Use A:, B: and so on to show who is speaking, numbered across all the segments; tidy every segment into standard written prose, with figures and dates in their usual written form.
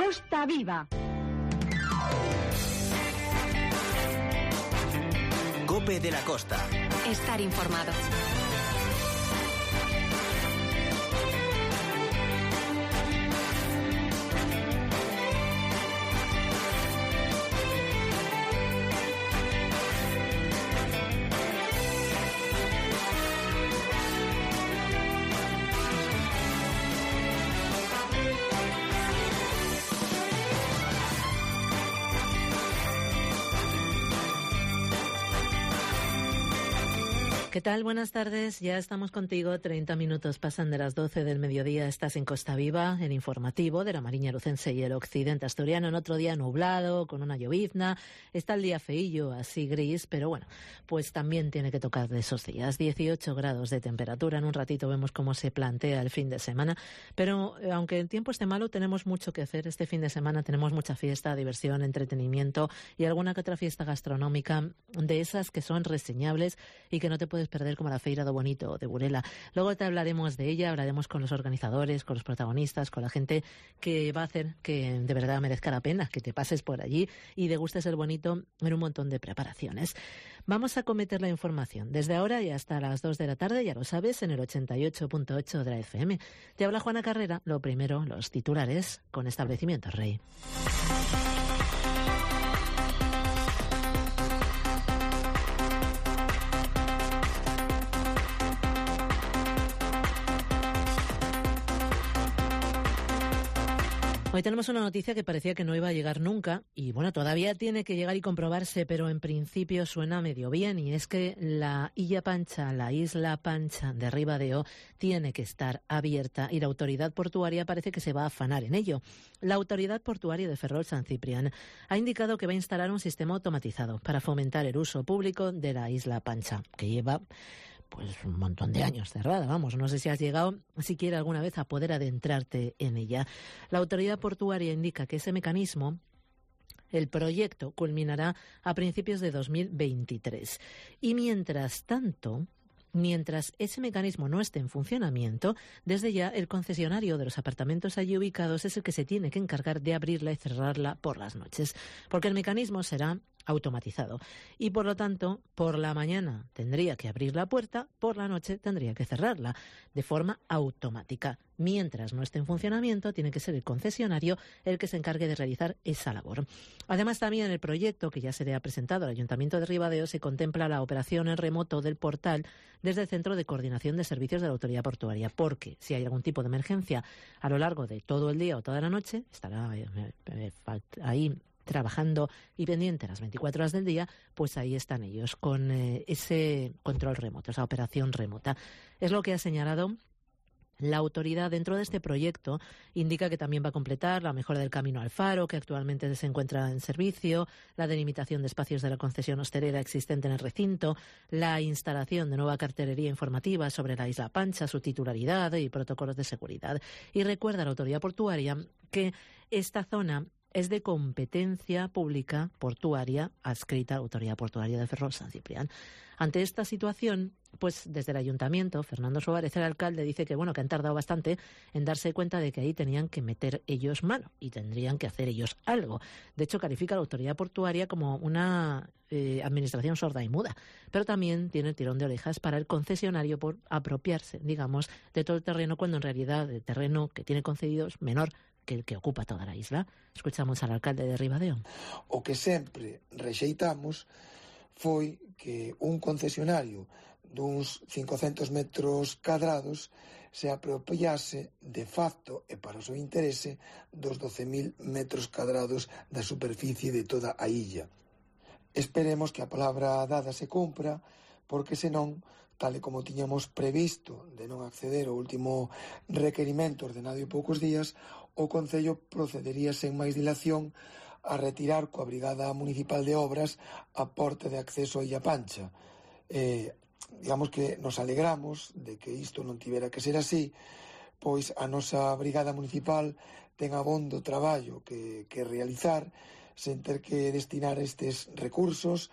A: Costa Viva.
B: COPE de la Costa.
C: Estar informado.
D: ¿Qué tal? Buenas tardes. Ya estamos contigo. 30 minutos pasan de las 12 del mediodía. Estás en Costa Viva, el informativo de la Mariña Lucense y el occidente asturiano. En otro día nublado, con una llovizna. Está el día feillo, así gris, pero bueno, pues también tiene que tocar de esos días. 18 grados de temperatura. En un ratito vemos cómo se plantea el fin de semana. Pero aunque el tiempo esté malo, tenemos mucho que hacer. Este fin de semana tenemos mucha fiesta, diversión, entretenimiento y alguna que otra fiesta gastronómica de esas que son reseñables y que no te puedes perder, como la Feira do Bonito de Burela. Luego te hablaremos de ella, hablaremos con los organizadores, con los protagonistas, con la gente que va a hacer que de verdad merezca la pena que te pases por allí y degustes el bonito en un montón de preparaciones. Vamos a cometer la información desde ahora y hasta las 2 de la tarde, ya lo sabes, en el 88.8 de la FM. Te habla Juana Carrera. Lo primero, los titulares con Establecimientos Rey. Hoy tenemos una noticia que parecía que no iba a llegar nunca y bueno, todavía tiene que llegar y comprobarse, pero en principio suena medio bien, y es que la Illa Pancha, la isla Pancha de Ribadeo, tiene que estar abierta y la autoridad portuaria parece que se va a afanar en ello. La autoridad portuaria de Ferrol San Ciprián ha indicado que va a instalar un sistema automatizado para fomentar el uso público de la isla Pancha, que lleva pues un montón de años cerrada, vamos, no sé si has llegado siquiera alguna vez a poder adentrarte en ella. La autoridad portuaria indica que ese mecanismo, el proyecto, culminará a principios de 2023. Y mientras tanto, mientras ese mecanismo no esté en funcionamiento, desde ya el concesionario de los apartamentos allí ubicados es el que se tiene que encargar de abrirla y cerrarla por las noches, porque el mecanismo será automatizado y por lo tanto por la mañana tendría que abrir la puerta, por la noche tendría que cerrarla de forma automática. Mientras no esté en funcionamiento, tiene que ser el concesionario el que se encargue de realizar esa labor. Además, también en el proyecto que ya se le ha presentado al Ayuntamiento de Ribadeo se contempla la operación en remoto del portal desde el Centro de Coordinación de Servicios de la Autoridad Portuaria, porque si hay algún tipo de emergencia a lo largo de todo el día o toda la noche, estará ahí trabajando y pendiente las 24 horas del día, pues ahí están ellos con ese control remoto, esa operación remota. Es lo que ha señalado la autoridad. Dentro de este proyecto indica que también va a completar la mejora del camino al faro, que actualmente se encuentra en servicio, la delimitación de espacios de la concesión hostelera existente en el recinto, la instalación de nueva cartelería informativa sobre la Isla Pancha, su titularidad y protocolos de seguridad. Y recuerda la autoridad portuaria que esta zona es de competencia pública portuaria adscrita a la Autoridad Portuaria de Ferrol San Ciprián. Ante esta situación, pues desde el Ayuntamiento, Fernando Suárez, el alcalde, dice que bueno, que han tardado bastante en darse cuenta de que ahí tenían que meter ellos mano y tendrían que hacer ellos algo. De hecho, califica a la Autoridad Portuaria como una administración sorda y muda, pero también tiene el tirón de orejas para el concesionario por apropiarse, digamos, de todo el terreno, cuando en realidad el terreno que tiene concedido es menor que el que ocupa toda la isla. Escuchamos al alcalde de Ribadeo.
E: O que sempre rexeitamos foi que un concesionario duns 500 metros cadrados se apropiase de facto e para o seu interese dos 12.000 metros cadrados da superficie de toda a illa. Esperemos que a palabra dada se cumpra, porque senón, tal e como tiñamos previsto de non acceder ao último requerimento ordenado en poucos días, o Concello procedería sen máis dilación a retirar coa Brigada Municipal de Obras a porta de acceso a Illa Pancha. Digamos que nos alegramos de que isto non tivera que ser así, pois a nosa Brigada Municipal ten abondo traballo que realizar, sen ter que destinar estes recursos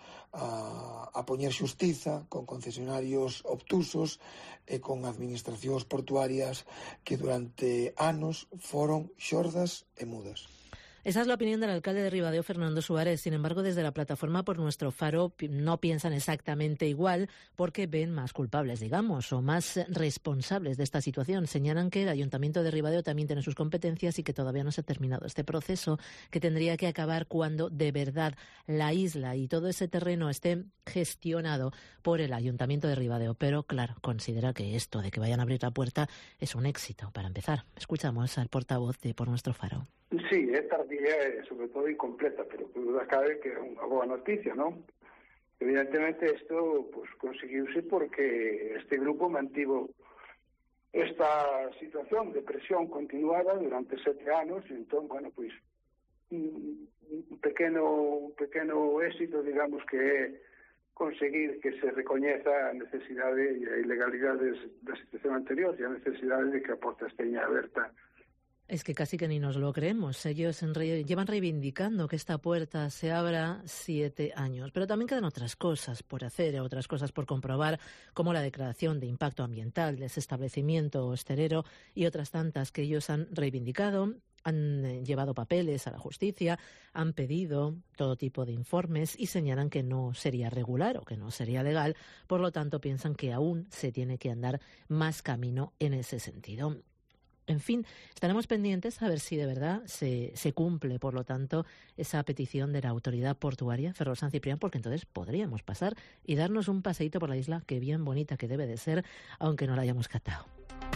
E: a poñer xustiza con concesionarios obtusos e con administracións portuarias que durante anos foron xordas e mudas.
D: Esa es la opinión del alcalde de Ribadeo, Fernando Suárez. Sin embargo, desde la plataforma Por Nuestro Faro no piensan exactamente igual porque ven más culpables, digamos, o más responsables de esta situación. Señalan que el Ayuntamiento de Ribadeo también tiene sus competencias y que todavía no se ha terminado este proceso, que tendría que acabar cuando de verdad la isla y todo ese terreno esté gestionado por el Ayuntamiento de Ribadeo. Pero, claro, considera que esto de que vayan a abrir la puerta es un éxito para empezar. Escuchamos al portavoz de Por Nuestro Faro.
A: Sí, é tardía e, sobre todo, incompleta, pero que duda cabe que é unha boa noticia, non? Evidentemente, isto pues, conseguiuse porque este grupo mantivo esta situación de presión continuada durante 7 anos, e entón, bueno, pues, un pequeno éxito, digamos, que é conseguir que se recoñeza a necesidade e a ilegalidade da situación anterior e a necesidade de que a porta esteña aberta.
D: Es que casi que ni nos lo creemos. Ellos llevan reivindicando que esta puerta se abra 7 años. Pero también quedan otras cosas por hacer, otras cosas por comprobar, como la declaración de impacto ambiental de ese establecimiento hostelero y otras tantas que ellos han reivindicado. Han llevado papeles a la justicia, han pedido todo tipo de informes y señalan que no sería regular o que no sería legal. Por lo tanto, piensan que aún se tiene que andar más camino en ese sentido. En fin, estaremos pendientes a ver si de verdad se cumple, por lo tanto, esa petición de la autoridad portuaria, Ferrol San Ciprián, porque entonces podríamos pasar y darnos un paseíto por la isla, que bien bonita que debe de ser, aunque no la hayamos catado.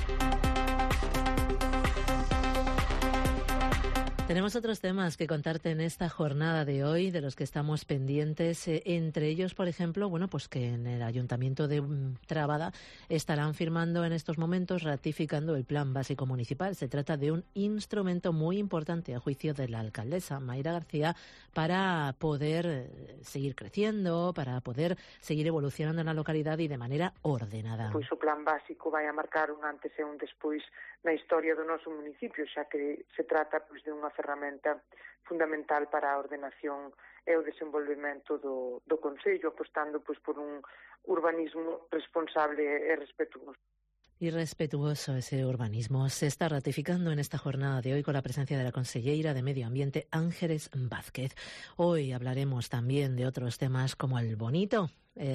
D: Tenemos otros temas que contarte en esta jornada de hoy, de los que estamos pendientes. Entre ellos, por ejemplo, bueno, pues que en el Ayuntamiento de Trabada estarán firmando en estos momentos, ratificando el Plan Básico Municipal. Se trata de un instrumento muy importante, a juicio de la alcaldesa Mayra García, para poder seguir creciendo, para poder seguir evolucionando en la localidad y de manera ordenada.
C: Pois o Plan Básico vai a marcar un antes e un despois na historia do noso municipio, xa que se trata pois de unha ferramenta fundamental para a ordenación e o desenvolvemento do Concello, apostando pois por un urbanismo responsable e respetuoso.
D: Y respetuoso ese urbanismo se está ratificando en esta jornada de hoy con la presencia de la conselleira de Medio Ambiente, Ángeles Vázquez. Hoy hablaremos también de otros temas como el bonito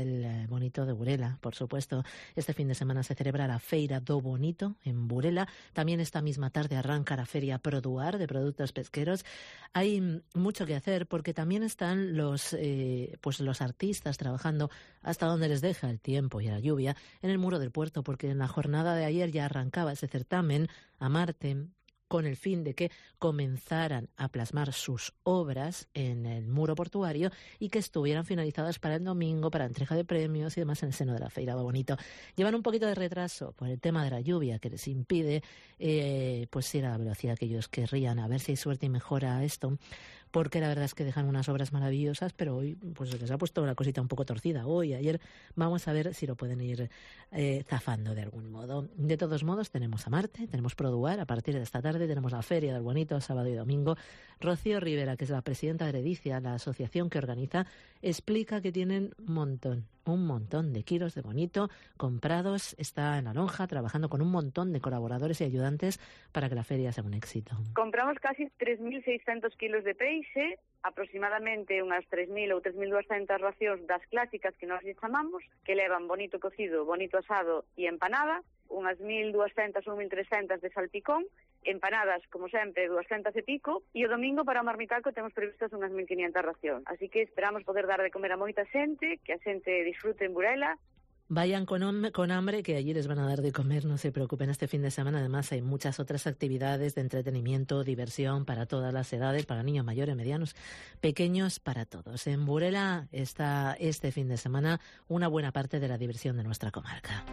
D: de Burela, por supuesto. Este fin de semana se celebra la Feira do Bonito en Burela. También esta misma tarde arranca la Feria Produar de productos pesqueros. Hay mucho que hacer porque también están los artistas trabajando hasta donde les deja el tiempo y la lluvia en el muro del puerto, porque en la jornada de ayer ya arrancaba ese certamen a Marte, con el fin de que comenzaran a plasmar sus obras en el muro portuario y que estuvieran finalizadas para el domingo, para entrega de premios y demás en el seno de la Feira do Bonito. Llevan un poquito de retraso por el tema de la lluvia que les impide pues ir a la velocidad que ellos querrían. A ver si hay suerte y mejora esto, porque la verdad es que dejan unas obras maravillosas, pero hoy pues les ha puesto la cosita un poco torcida. Hoy, ayer, vamos a ver si lo pueden ir zafando de algún modo. De todos modos, tenemos a Marte, tenemos Produar a partir de esta tarde, tenemos la Feria del Bonito sábado y domingo. Rocío Rivera, que es la presidenta de Heredicia, la asociación que organiza, explica que tienen un montón de kilos de bonito comprados. Está en la lonja trabajando con un montón de colaboradores y ayudantes para que la feria sea un éxito.
F: Compramos casi 3.600 kilos de peixe, aproximadamente unhas 3.000 ou 3.200 racións das clásicas que nós chamamos, que levan bonito cocido, bonito asado e empanada, unhas 1.200 ou 1.300 de salpicón, empanadas, como sempre, 200 e pico, e o domingo para o marmitalco temos previstas unhas 1.500 racións. Así que esperamos poder dar de comer a moita xente, que a xente disfrute en Burela.
D: Vayan con hambre, que allí les van a dar de comer, no se preocupen. Este fin de semana además hay muchas otras actividades de entretenimiento, diversión para todas las edades, para niños, mayores, medianos, pequeños, para todos. En Burela está este fin de semana una buena parte de la diversión de nuestra comarca.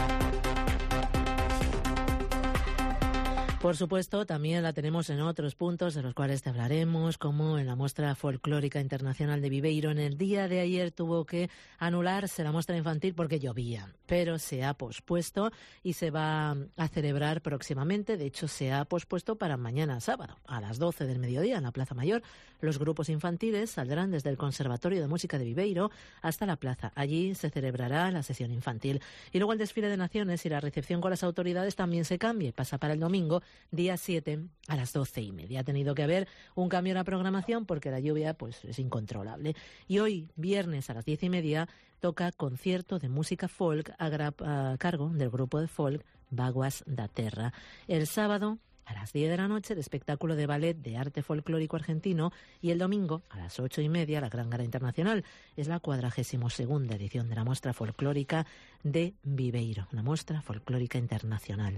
D: Por supuesto, también la tenemos en otros puntos de los cuales te hablaremos, como en la Muestra Folclórica Internacional de Viveiro. En el día de ayer tuvo que anularse la muestra infantil porque llovía, pero se ha pospuesto y se va a celebrar próximamente. De hecho, se ha pospuesto para mañana sábado, a las 12 del mediodía, en la Plaza Mayor. Los grupos infantiles saldrán desde el Conservatorio de Música de Viveiro hasta la plaza. Allí se celebrará la sesión infantil. Y luego el desfile de naciones y la recepción con las autoridades también se cambia. Pasa para el domingo día 7 a las 12:30. Ha tenido que haber un cambio en la programación porque la lluvia pues es incontrolable. Y hoy, viernes a las 10:30, toca concierto de música folk a cargo del grupo de folk Vaguas da Terra. El sábado, a las 10 de la noche, el espectáculo de ballet de arte folclórico argentino, y el domingo, a las 8:30, la Gran Gala Internacional. Es la 42ª edición de la muestra folclórica de Viveiro, una muestra folclórica internacional.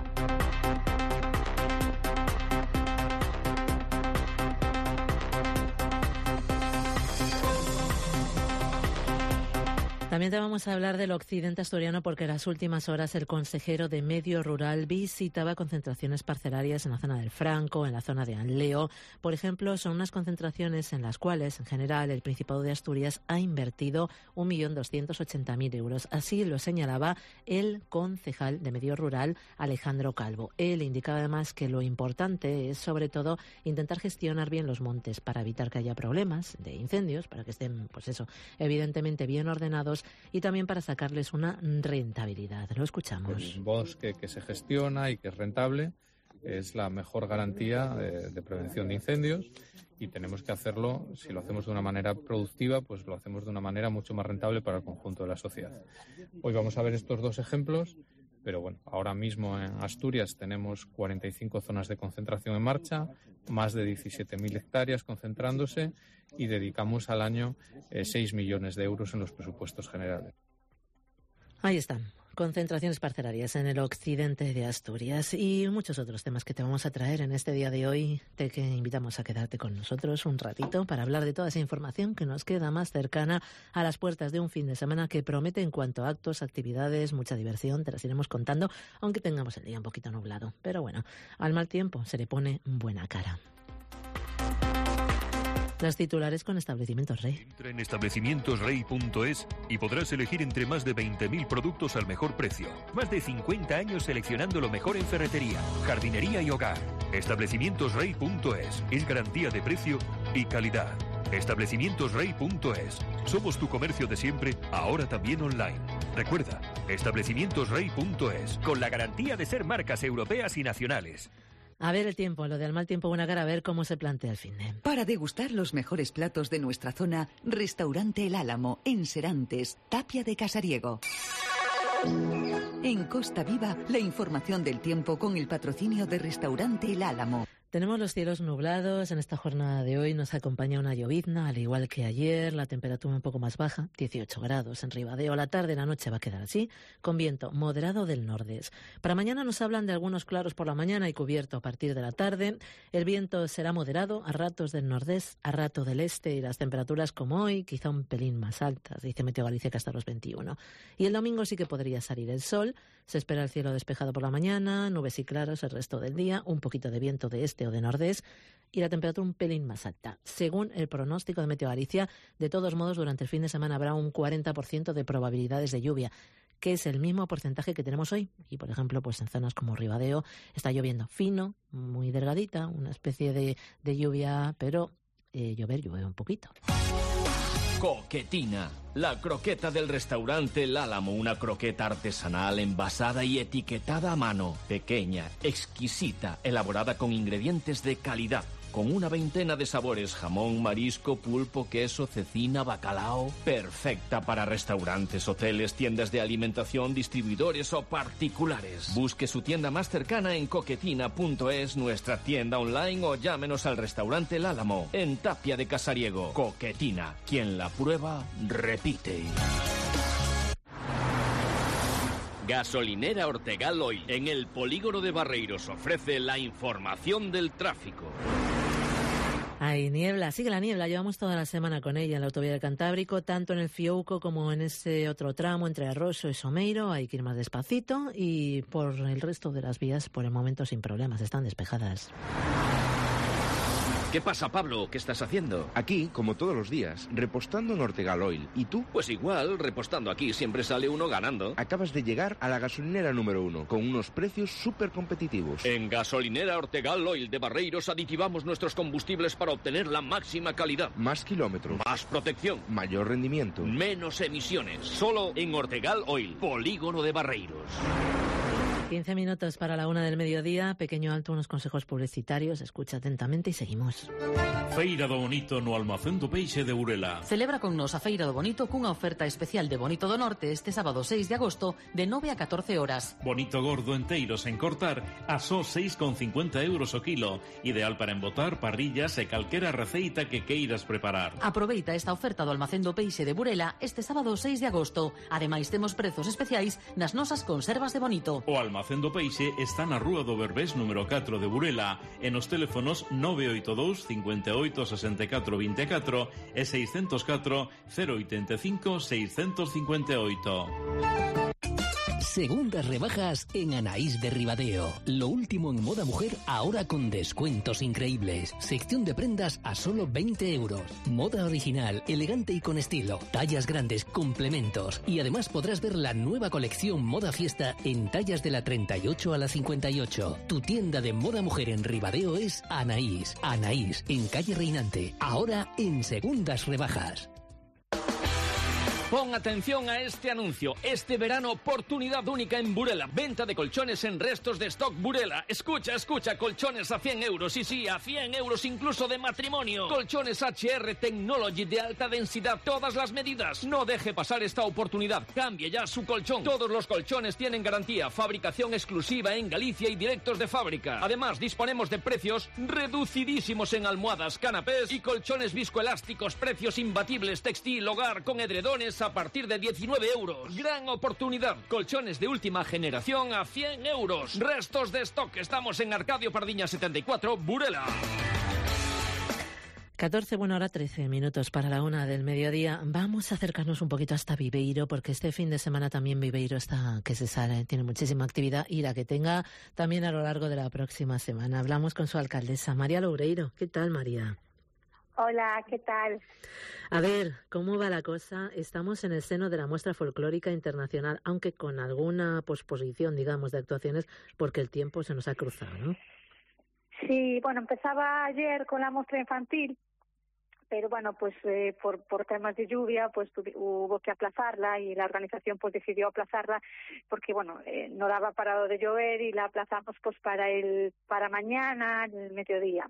D: También te vamos a hablar del occidente asturiano porque en las últimas horas el consejero de Medio Rural visitaba concentraciones parcelarias en la zona del Franco, en la zona de Anleo. Por ejemplo, son unas concentraciones en las cuales, en general, el Principado de Asturias ha invertido 1.280.000 euros. Así lo señalaba el concejal de Medio Rural, Alejandro Calvo. Él indicaba además que lo importante es, sobre todo, intentar gestionar bien los montes para evitar que haya problemas de incendios, para que estén, pues eso, evidentemente bien ordenados, y también para sacarles una rentabilidad. Lo escuchamos.
G: El bosque que se gestiona y que es rentable es la mejor garantía de prevención de incendios, y tenemos que hacerlo, si lo hacemos de una manera productiva, pues lo hacemos de una manera mucho más rentable para el conjunto de la sociedad. Hoy vamos a ver estos dos ejemplos, pero bueno, ahora mismo en Asturias tenemos 45 zonas de concentración en marcha, más de 17.000 hectáreas concentrándose, y dedicamos al año 6 millones de euros en los presupuestos generales.
D: Ahí están, concentraciones parcelarias en el occidente de Asturias y muchos otros temas que te vamos a traer en este día de hoy. Te invitamos a quedarte con nosotros un ratito para hablar de toda esa información que nos queda más cercana a las puertas de un fin de semana que promete en cuanto a actos, actividades, mucha diversión. Te las iremos contando, aunque tengamos el día un poquito nublado. Pero bueno, al mal tiempo se le pone buena cara. Los titulares con Establecimientos Rey.
H: Entra en establecimientosrey.es y podrás elegir entre más de 20.000 productos al mejor precio. Más de 50 años seleccionando lo mejor en ferretería, jardinería y hogar. Establecimientosrey.es es garantía de precio y calidad. Establecimientosrey.es. Somos tu comercio de siempre, ahora también online. Recuerda, establecimientosrey.es, con la garantía de ser marcas europeas y nacionales.
D: A ver el tiempo, lo del mal tiempo buena cara, a ver cómo se plantea el finde.
I: Para degustar los mejores platos de nuestra zona, Restaurante El Álamo, en Serantes, Tapia de Casariego. En Costa Viva, la información del tiempo con el patrocinio de Restaurante El Álamo.
D: Tenemos los cielos nublados. En esta jornada de hoy nos acompaña una llovizna, al igual que ayer. La temperatura un poco más baja, 18 grados en Ribadeo. La tarde y la noche va a quedar así, con viento moderado del nordés. Para mañana nos hablan de algunos claros por la mañana y cubierto a partir de la tarde. El viento será moderado, a ratos del nordés, a rato del este, y las temperaturas como hoy, quizá un pelín más altas, dice Meteo Galicia, que hasta los 21. Y el domingo sí que podría salir el sol. Se espera el cielo despejado por la mañana, nubes y claros el resto del día, un poquito de viento de este o de nordés y la temperatura un pelín más alta. Según el pronóstico de Meteo Galicia, de todos modos, durante el fin de semana habrá un 40% de probabilidades de lluvia, que es el mismo porcentaje que tenemos hoy. Y, por ejemplo, pues en zonas como Ribadeo está lloviendo fino, muy delgadita, una especie de lluvia, pero llueve un poquito.
J: Coquetina, la croqueta del restaurante El Álamo, una croqueta artesanal envasada y etiquetada a mano, pequeña, exquisita, elaborada con ingredientes de calidad, con una veintena de sabores: jamón, marisco, pulpo, queso, cecina, bacalao. Perfecta para restaurantes, hoteles, tiendas de alimentación, distribuidores o particulares. Busque su tienda más cercana en coquetina.es, nuestra tienda online, o llámenos al restaurante El Álamo, en Tapia de Casariego. Coquetina, quien la prueba, repite. Gasolinera Ortegal Oil, en el polígono de Barreiros, ofrece la información del tráfico.
D: Hay niebla, sigue la niebla, llevamos toda la semana con ella en la autovía del Cantábrico, tanto en el Fiouco como en ese otro tramo entre Arroso y Someiro. Hay que ir más despacito, y por el resto de las vías, por el momento sin problemas, están despejadas.
J: ¿Qué pasa, Pablo? ¿Qué estás haciendo?
K: Aquí, como todos los días, repostando en Ortegal Oil. ¿Y tú?
J: Pues igual, repostando aquí siempre sale uno ganando.
K: Acabas de llegar a la gasolinera número 1, con unos precios súper competitivos.
J: En Gasolinera Ortegal Oil de Barreiros aditivamos nuestros combustibles para obtener la máxima calidad.
K: Más kilómetros.
J: Más protección.
K: Mayor rendimiento.
J: Menos emisiones. Solo en Ortegal Oil, polígono de Barreiros.
D: 15 minutos para la 1 del mediodía. Pequeño alto, unos consejos publicitarios. Escucha atentamente y seguimos.
L: Feira do Bonito no Almacén do Peixe de Burela.
M: Celebra con nos a Feira do Bonito cunha oferta especial de Bonito do Norte este sábado 6 de agosto de 9 a 14 horas.
L: Bonito gordo enteiro sen cortar a só 6,50 euros o kilo. Ideal para embotar, parrillas e calquera receita que queiras preparar.
M: Aproveita esta oferta do Almacén do Peixe de Burela este sábado 6 de agosto. Ademais temos prezos especiais nas nosas conservas de Bonito.
L: O Almacén do Peixe está na Rúa do Berbés número 4 de Burela e nos teléfonos 982 58 64 24 e 604 085 658.
N: Segundas rebajas en Anaís de Ribadeo. Lo último en moda mujer ahora con descuentos increíbles. Sección de prendas a solo 20 euros. Moda original, elegante y con estilo. Tallas grandes, complementos. Y además podrás ver la nueva colección Moda Fiesta en tallas de la 38 a la 58. Tu tienda de moda mujer en Ribadeo es Anaís. Anaís, en calle Reinante. Ahora en segundas rebajas.
J: Pon atención a este anuncio. Este verano, oportunidad única en Burela. Venta de colchones en restos de stock Burela. Escucha, colchones a 100 euros. Y sí, a 100 euros incluso de matrimonio. Colchones HR Technology de alta densidad. Todas las medidas. No deje pasar esta oportunidad. Cambie ya su colchón. Todos los colchones tienen garantía. Fabricación exclusiva en Galicia y directos de fábrica. Además, disponemos de precios reducidísimos en almohadas, canapés y colchones viscoelásticos. Precios imbatibles. Textil, hogar, con edredones a partir de 19 euros. Gran oportunidad. Colchones de última generación a 100 euros. Restos de stock. Estamos en Arcadio Pardiña 74, Burela.
D: 14, bueno, ahora 13 minutos para la 1 del mediodía. Vamos a acercarnos un poquito hasta Viveiro, porque este fin de semana también Viveiro está que se sale, tiene muchísima actividad y la que tenga también a lo largo de la próxima semana. Hablamos con su alcaldesa, María Loureiro. ¿Qué tal, María?
O: Hola, ¿qué tal?
D: A ver, ¿cómo va la cosa? Estamos en el seno de la Muestra Folclórica Internacional, aunque con alguna posposición, digamos, de actuaciones, porque el tiempo se nos ha cruzado, ¿no?
O: Sí, bueno, empezaba ayer con la muestra infantil, pero bueno, pues por temas de lluvia, pues hubo que aplazarla y la organización pues decidió aplazarla porque, bueno, no daba parado de llover y la aplazamos pues para mañana, el mediodía.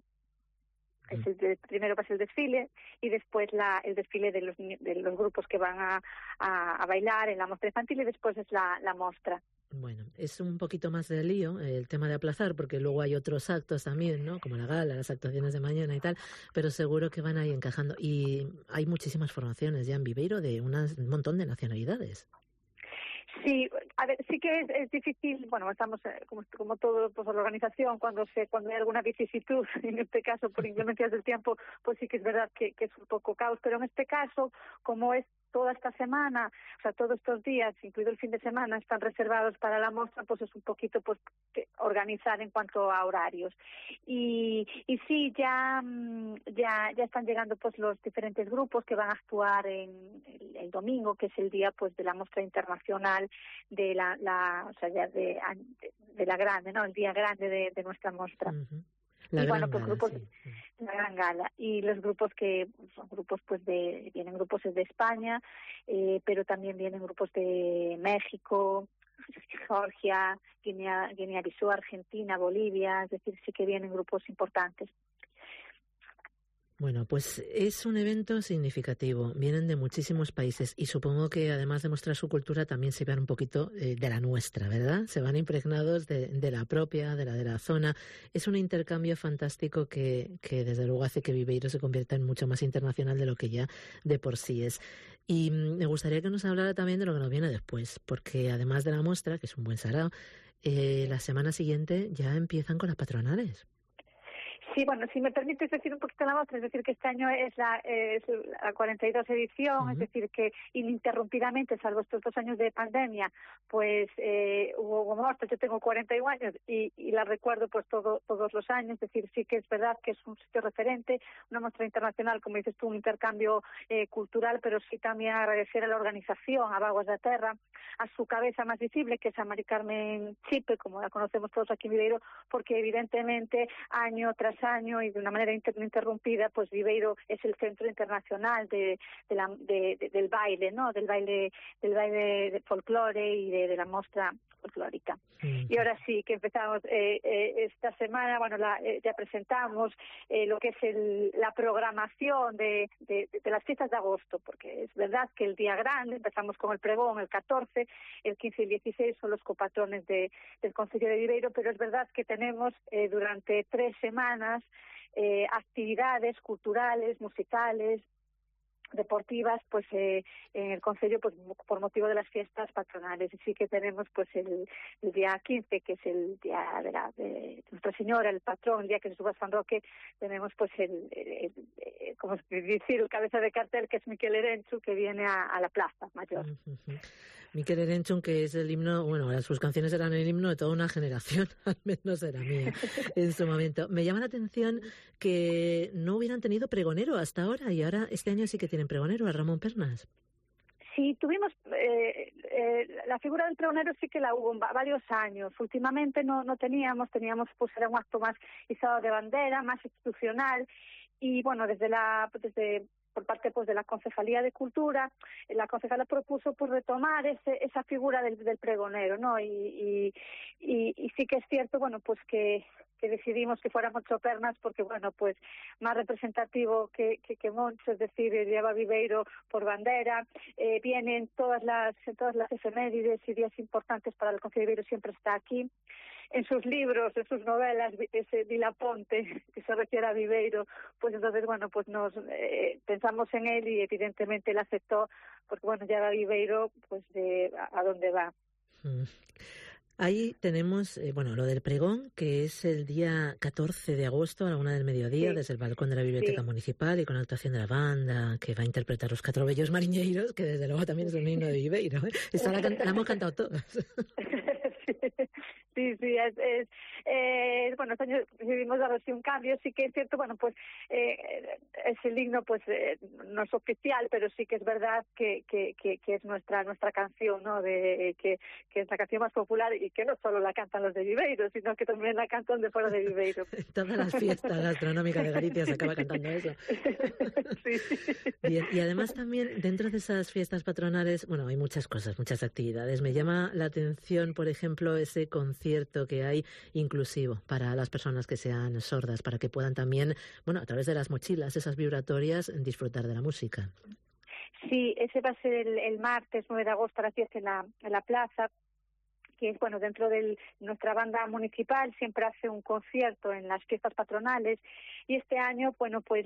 O: Primero va a ser el desfile y después el desfile de los grupos que van a bailar en la muestra infantil y después es la muestra.
D: Bueno, es un poquito más de lío el tema de aplazar porque luego hay otros actos también, ¿no? Como la gala, las actuaciones de mañana y tal, pero seguro que van ahí encajando. Y hay muchísimas formaciones ya en Viveiro de un montón de nacionalidades.
O: Sí, a ver, sí que es difícil, bueno, estamos como todo, pues la organización, cuando hay alguna vicisitud, en este caso por inclemencias del tiempo, pues sí que es verdad que es un poco caos, pero en este caso, como es toda esta semana, o sea, todos estos días, incluido el fin de semana, están reservados para la muestra, pues es un poquito pues organizar en cuanto a horarios. Y sí, ya están llegando pues los diferentes grupos que van a actuar el domingo, que es el día pues de la muestra internacional de o sea, ya de la grande, ¿no? El día grande de nuestra muestra.
D: Uh-huh.
O: Y bueno, pues grupos, la gran gala, y los grupos que son grupos pues vienen grupos de España, pero también vienen grupos de México, Georgia, Guinea-Bissau, Argentina, Bolivia, es decir, sí que vienen grupos importantes.
D: Bueno, pues es un evento significativo. Vienen de muchísimos países y supongo que además de mostrar su cultura también se vean un poquito de la nuestra, ¿verdad? Se van impregnados de la propia, de la zona. Es un intercambio fantástico que desde luego hace que Viveiro se convierta en mucho más internacional de lo que ya de por sí es. Y me gustaría que nos hablara también de lo que nos viene después, porque además de la muestra, que es un buen sarao, la semana siguiente ya empiezan con las patronales.
O: Sí, bueno, si me permites decir un poquito la muestra, es decir, que este año es la 42 edición, es decir, que ininterrumpidamente, salvo estos 2 años de pandemia, pues hubo muestras. Yo tengo 41 años y la recuerdo pues todos los años, es decir, sí que es verdad que es un sitio referente, una muestra internacional, como dices tú, un intercambio cultural, pero sí también agradecer a la organización, a Vaguas da Terra, a su cabeza más visible, que es a Mari Carmen Chipe, como la conocemos todos aquí en Viveiro, porque evidentemente año tras año y de una manera ininterrumpida, pues Viveiro es el centro internacional del baile, ¿no? Del baile de folclore y de la muestra folclórica. Y ahora sí que empezamos esta semana, bueno, ya presentamos lo que es la programación de las fiestas de agosto, porque es verdad que el día grande, empezamos con el pregón el 14, el 15 y el 16 son los copatrones del Concello de Viveiro, pero es verdad que tenemos durante 3 semanas actividades culturales, musicales, deportivas, pues en el Concello, pues por motivo de las fiestas patronales. Y sí que tenemos pues el día 15, que es el día de Nuestra Señora, el patrón, el día que se suba San Roque, tenemos pues como decir, el cabeza de cartel, que es Miquel Erenchu, que viene a la Plaza Mayor.
D: Miquel Erenchu, que es el himno, bueno, sus canciones eran el himno de toda una generación, al menos era mía en su momento. Me llama la atención que no hubieran tenido pregonero hasta ahora, y ahora este año sí que tienen pregonero, a Ramón Pernas.
O: Sí, tuvimos la figura del pregonero, sí que la hubo varios años. Últimamente no teníamos, pues era un acto más izado de bandera, más institucional, y bueno, por parte pues de la Concejalía de Cultura, la concejala propuso pues retomar esa figura del pregonero, ¿no? Y sí que es cierto, bueno, pues que decidimos que fuera Moncho Pernas, porque bueno, pues más representativo que Moncho, es decir, lleva Viveiro por bandera, vienen todas las efemérides y días importantes para el Concello de Viveiro, siempre está aquí. En sus libros, en sus novelas, ese Vilaponte, que se refiere a Viveiro, pues entonces, bueno, pues nos pensamos en él y evidentemente él aceptó, porque bueno, ya va Viveiro, pues a dónde va.
D: Ahí tenemos, lo del pregón, que es el día 14 de agosto a la 1 del mediodía, sí, desde el balcón de la Biblioteca Municipal, y con la actuación de la banda que va a interpretar los 4 bellos mariñeiros, que desde luego también es un himno de Viveiro, ¿eh? Esta la hemos cantado todos.
O: Sí, bueno, este año decidimos dar así un cambio. Sí que es cierto, bueno, pues es el himno, pues no es oficial, pero sí que es verdad que es nuestra canción, ¿no? Que es la canción más popular, y que no solo la cantan los de Viveiro, sino que también la cantan de fuera de Viveiro.
D: Todas las fiestas gastronómicas de Galicia se acaba cantando eso.
O: Sí.
D: Bien, y además también dentro de esas fiestas patronales, bueno, hay muchas cosas, muchas actividades. Me llama la atención, por ejemplo, ese concierto que hay inclusivo para las personas que sean sordas, para que puedan también, bueno, a través de las mochilas, esas vibratorias, disfrutar de la música.
O: Sí, ese va a ser el martes 9 de agosto a las 10 en la plaza, que es, bueno, dentro de nuestra banda municipal siempre hace un concierto en las fiestas patronales, y este año, bueno, pues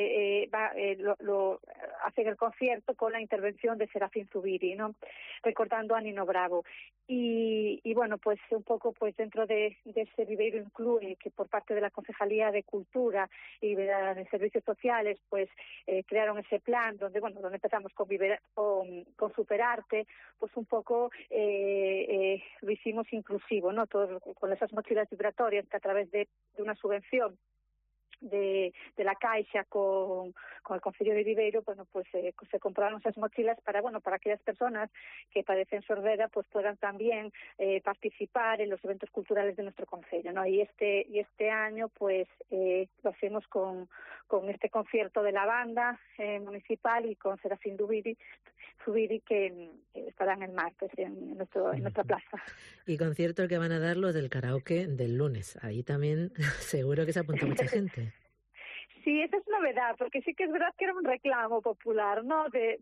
O: lo hace el concierto con la intervención de Serafín Zubiri, ¿no? Recordando a Nino Bravo. Y bueno, pues un poco pues dentro de ese Viveiro Incluye, que por parte de la Concejalía de Cultura y de Servicios Sociales, pues crearon ese plan donde empezamos con Superarte, pues un poco lo hicimos inclusivo, ¿no? Todo con esas mochilas vibratorias, que a través de una subvención de la Caixa con el Concello de Viveiro, bueno, pues se compraron esas mochilas para aquellas personas que padecen sordera, pues puedan también participar en los eventos culturales de nuestro concello, ¿no? Y este año pues lo hacemos con este concierto de la banda municipal y con Serafín Zubiri, que estarán el martes en nuestra plaza.
D: Y concierto que van a dar los del karaoke del lunes. Ahí también seguro que se apunta mucha gente.
O: Sí, esa es novedad, porque sí que es verdad que era un reclamo popular, ¿no? De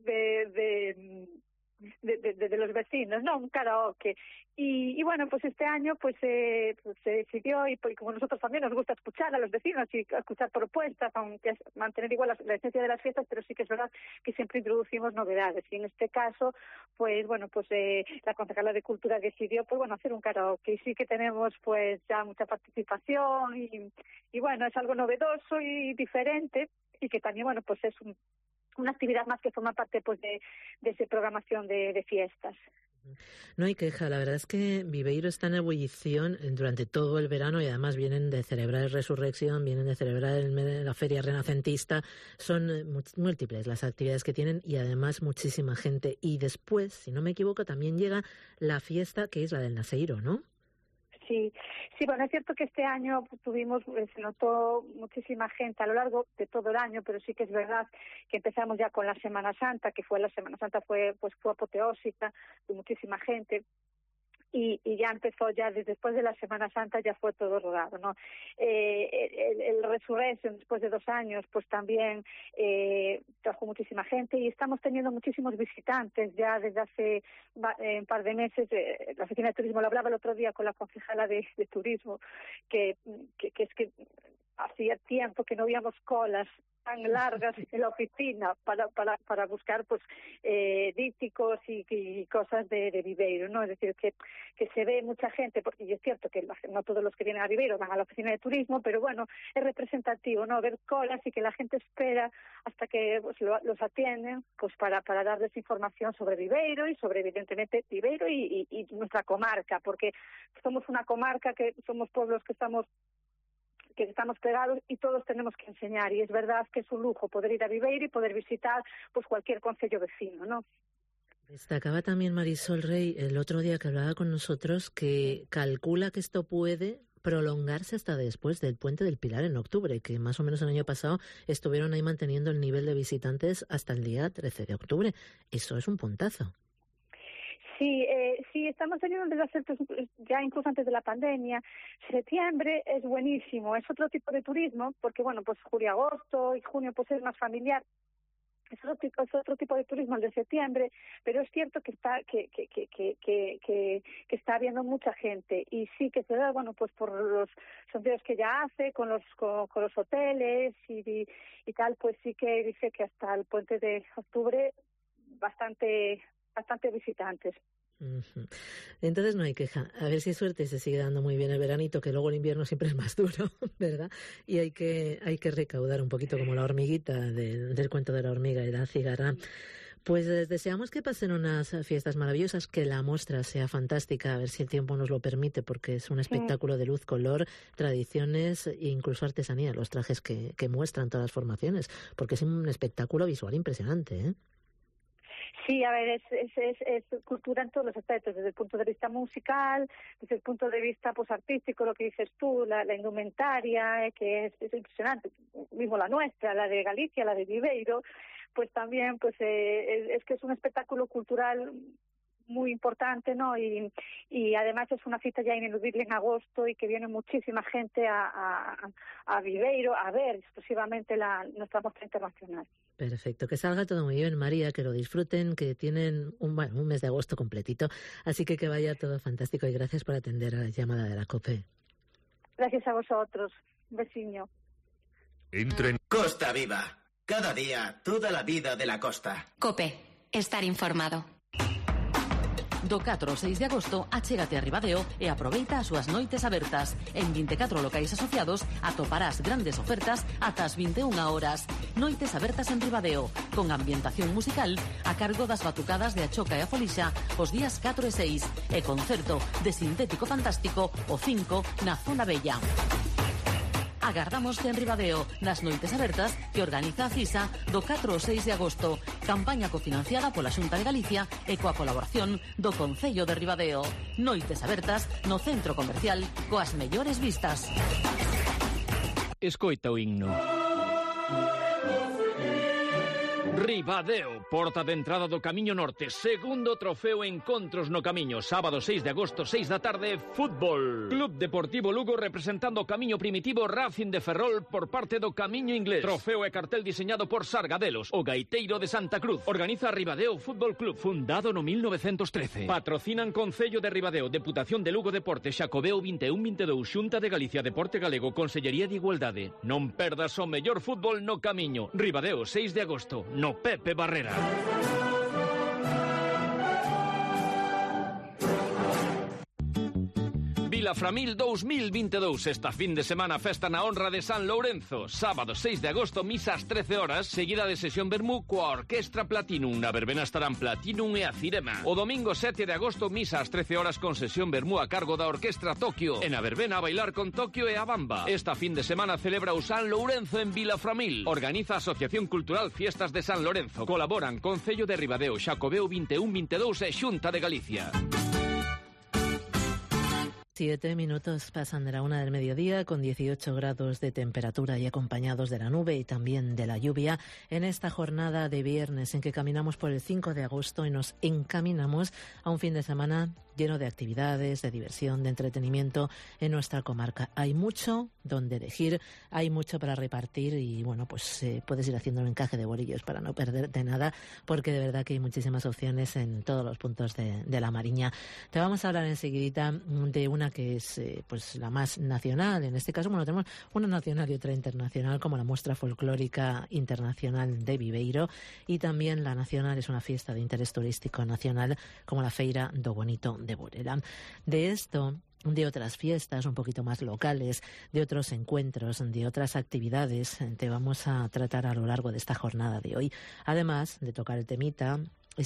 O: los vecinos, ¿no? Un karaoke. Y bueno, pues este año pues se decidió, y como nosotros también nos gusta escuchar a los vecinos y escuchar propuestas, aunque mantener igual la esencia de las fiestas, pero sí que es verdad que siempre introducimos novedades. Y en este caso, pues bueno, pues la Concejalía de Cultura decidió, pues bueno, hacer un karaoke, y sí que tenemos pues ya mucha participación, y bueno, es algo novedoso y diferente, y que también, bueno, pues es una actividad más que forma parte pues de esa programación de fiestas.
D: No hay queja, la verdad es que Viveiro está en ebullición durante todo el verano, y además vienen de celebrar Resurrección, vienen de celebrar la Feria Renacentista, son múltiples las actividades que tienen, y además muchísima gente. Y después, si no me equivoco, también llega la fiesta que es la del Naceiro, ¿no?
O: Sí, bueno, es cierto que este año tuvimos, se notó muchísima gente a lo largo de todo el año, pero sí que es verdad que empezamos ya con la Semana Santa, fue apoteósica, de muchísima gente. Y ya empezó, ya después de la Semana Santa ya fue todo rodado, ¿no? El Resurrection, después de 2 años, pues también trajo muchísima gente y estamos teniendo muchísimos visitantes ya desde hace un par de meses. La oficina de turismo, lo hablaba el otro día con la concejala de turismo, que es que hacía tiempo que no veíamos colas tan largas en la oficina para buscar pues dípticos y cosas de Viveiro, ¿no? Es decir, que se ve mucha gente, porque es cierto que no todos los que vienen a Viveiro van a la oficina de turismo, pero bueno, es representativo, ¿no? Ver colas y que la gente espera hasta que pues, los atienden pues para darles información sobre Viveiro y sobre, evidentemente, Viveiro y nuestra comarca, porque somos una comarca que somos pueblos que estamos pegados y todos tenemos que enseñar, y es verdad que es un lujo poder ir a Viveiro y poder visitar pues cualquier concello vecino, ¿no?
D: Destacaba también Marisol Rey el otro día que hablaba con nosotros que calcula que esto puede prolongarse hasta después del Puente del Pilar en octubre, que más o menos el año pasado estuvieron ahí manteniendo el nivel de visitantes hasta el día 13 de octubre. Eso es un puntazo.
O: Sí, estamos teniendo desde hace, ya incluso antes de la pandemia. Septiembre es buenísimo, es otro tipo de turismo, porque bueno, pues julio, agosto y junio pues es más familiar. Es otro tipo de turismo el de septiembre, pero es cierto que está habiendo mucha gente, y sí que se da, bueno, pues por los sondeos que ya hace con los hoteles y tal, pues sí que dice que hasta el puente de octubre bastante visitantes.
D: Entonces no hay queja. A ver si es suerte y se sigue dando muy bien el veranito, que luego el invierno siempre es más duro, ¿verdad? Y hay que recaudar un poquito, como la hormiguita del cuento de la hormiga y la cigarra. Pues les deseamos que pasen unas fiestas maravillosas, que la muestra sea fantástica, a ver si el tiempo nos lo permite, porque es un espectáculo de luz, color, tradiciones e incluso artesanía, los trajes que muestran todas las formaciones, porque es un espectáculo visual impresionante, ¿eh?
O: Sí, a ver, es cultura en todos los aspectos, desde el punto de vista musical, desde el punto de vista pues artístico, lo que dices tú, la indumentaria, que es impresionante, mismo la nuestra, la de Galicia, la de Viveiro, pues también pues es que es un espectáculo cultural muy importante, ¿no? Y además es una cita ya ineludible en agosto, y que viene muchísima gente a Viveiro a ver exclusivamente nuestra muestra internacional.
D: Perfecto, que salga todo muy bien, María, que lo disfruten, que tienen un mes de agosto completito, así que vaya todo fantástico, y gracias por atender a la llamada de la COPE.
O: Gracias a vosotros, un besiño.
B: Costa Viva, cada día, toda la vida de la costa.
P: COPE, estar informado.
M: Do 4 ao 6 de agosto, achégate a Ribadeo e aproveita as súas noites abertas. En 24 locais asociados atoparás grandes ofertas ata as 21 horas. Noites abertas en Ribadeo, con ambientación musical a cargo das batucadas de Achoca e a Folixa os días 4 e 6, e concerto de Sintético Fantástico o 5 na Zona Bella. Agardamos en Ribadeo, nas noites abertas que organiza a CISA do 4 ao 6 de agosto. Campaña cofinanciada pola Xunta de Galicia e coa colaboración do Concello de Ribadeo. Noites abertas no centro comercial coas mellores vistas.
J: Escoita o himno. Ribadeo, porta de entrada do Camiño Norte, segundo trofeo Encontros no Camiño, sábado 6 de agosto, 6 da tarde, fútbol. Club Deportivo Lugo representando o Camiño Primitivo, Racing de Ferrol por parte do Camiño Inglés. Trofeo e cartel diseñado por Sargadelos, o Gaiteiro de Santa Cruz. Organiza Ribadeo Fútbol Club, fundado no 1913. Patrocinan Concello de Ribadeo, Deputación de Lugo Deporte, Xacobeo 21-22, Xunta de Galicia, Deporte Galego, Consellería de Igualdade. Non perdas o mellor fútbol no Camiño. Ribadeo, 6 de agosto. No Pepe Barrera. Vilaframil 2022, esta fin de semana festa na honra de San Lourenzo. Sábado 6 de agosto, misa ás 13 horas, seguida de sesión vermú coa Orquestra Platinum. Na verbena estarán Platinum e a Cirema. O domingo 7 de agosto, misa ás 13 horas con sesión vermú a cargo da Orquestra Tokio. E na verbena a bailar con Tokio e a Bamba. Esta fin de semana celebra o San Lourenzo en Vilaframil. Organiza a Asociación Cultural Fiestas de San Lorenzo. Colaboran Concello de Ribadeo, Xacobeo 21-22 e Xunta de Galicia.
D: 7 minutos pasan de la 1 del mediodía con 18 grados de temperatura y acompañados de la nube y también de la lluvia en esta jornada de viernes en que caminamos por el 5 de agosto y nos encaminamos a un fin de semana lleno de actividades, de diversión, de entretenimiento en nuestra comarca. Hay mucho donde elegir, hay mucho para repartir y bueno, pues puedes ir haciendo un encaje de bolillos para no perderte nada porque de verdad que hay muchísimas opciones en todos los puntos de la Mariña. Te vamos a hablar enseguidita de una que es pues la más nacional. En este caso, bueno, tenemos una nacional y otra internacional como la Muestra Folclórica Internacional de Viveiro y también la nacional es una fiesta de interés turístico nacional como la Feira do Bonito de Burela. De esto, de otras fiestas un poquito más locales, de otros encuentros, de otras actividades, te vamos a tratar a lo largo de esta jornada de hoy. Además de tocar el temita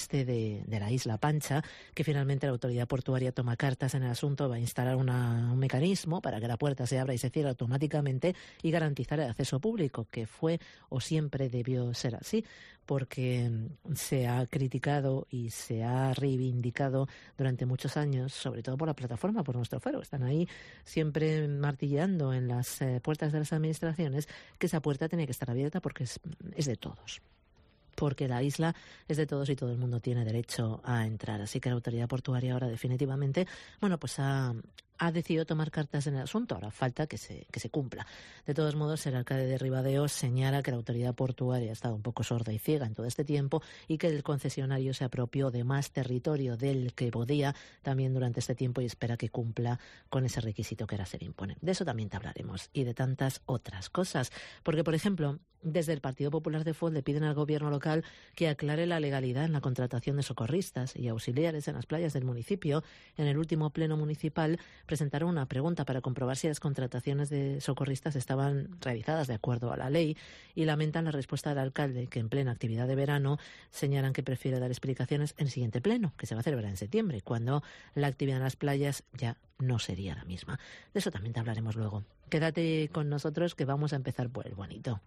D: de la Isla Pancha, que finalmente la autoridad portuaria toma cartas en el asunto, va a instalar un mecanismo para que la puerta se abra y se cierre automáticamente y garantizar el acceso público, que fue o siempre debió ser así, porque se ha criticado y se ha reivindicado durante muchos años, sobre todo por la plataforma, por nuestro foro. Están ahí siempre martilleando en las puertas de las administraciones que esa puerta tenía que estar abierta porque es de todos. Porque la isla es de todos y todo el mundo tiene derecho a entrar. Así que la autoridad portuaria ahora definitivamente, bueno, pues ha decidido tomar cartas en el asunto. Ahora falta que se cumpla. De todos modos, el alcalde de Ribadeo señala que la autoridad portuaria ha estado un poco sorda y ciega en todo este tiempo y que el concesionario se apropió de más territorio del que podía también durante este tiempo y espera que cumpla con ese requisito que ahora se le impone. De eso también te hablaremos y de tantas otras cosas. Porque, por ejemplo, desde el Partido Popular de Foz le piden al gobierno local que aclare la legalidad en la contratación de socorristas y auxiliares en las playas del municipio. En el último pleno municipal presentaron una pregunta para comprobar si las contrataciones de socorristas estaban realizadas de acuerdo a la ley y lamentan la respuesta del alcalde, que en plena actividad de verano señalan que prefiere dar explicaciones en el siguiente pleno, que se va a celebrar en septiembre, cuando la actividad en las playas ya no sería la misma. De eso también te hablaremos luego. Quédate con nosotros que vamos a empezar por el bonito.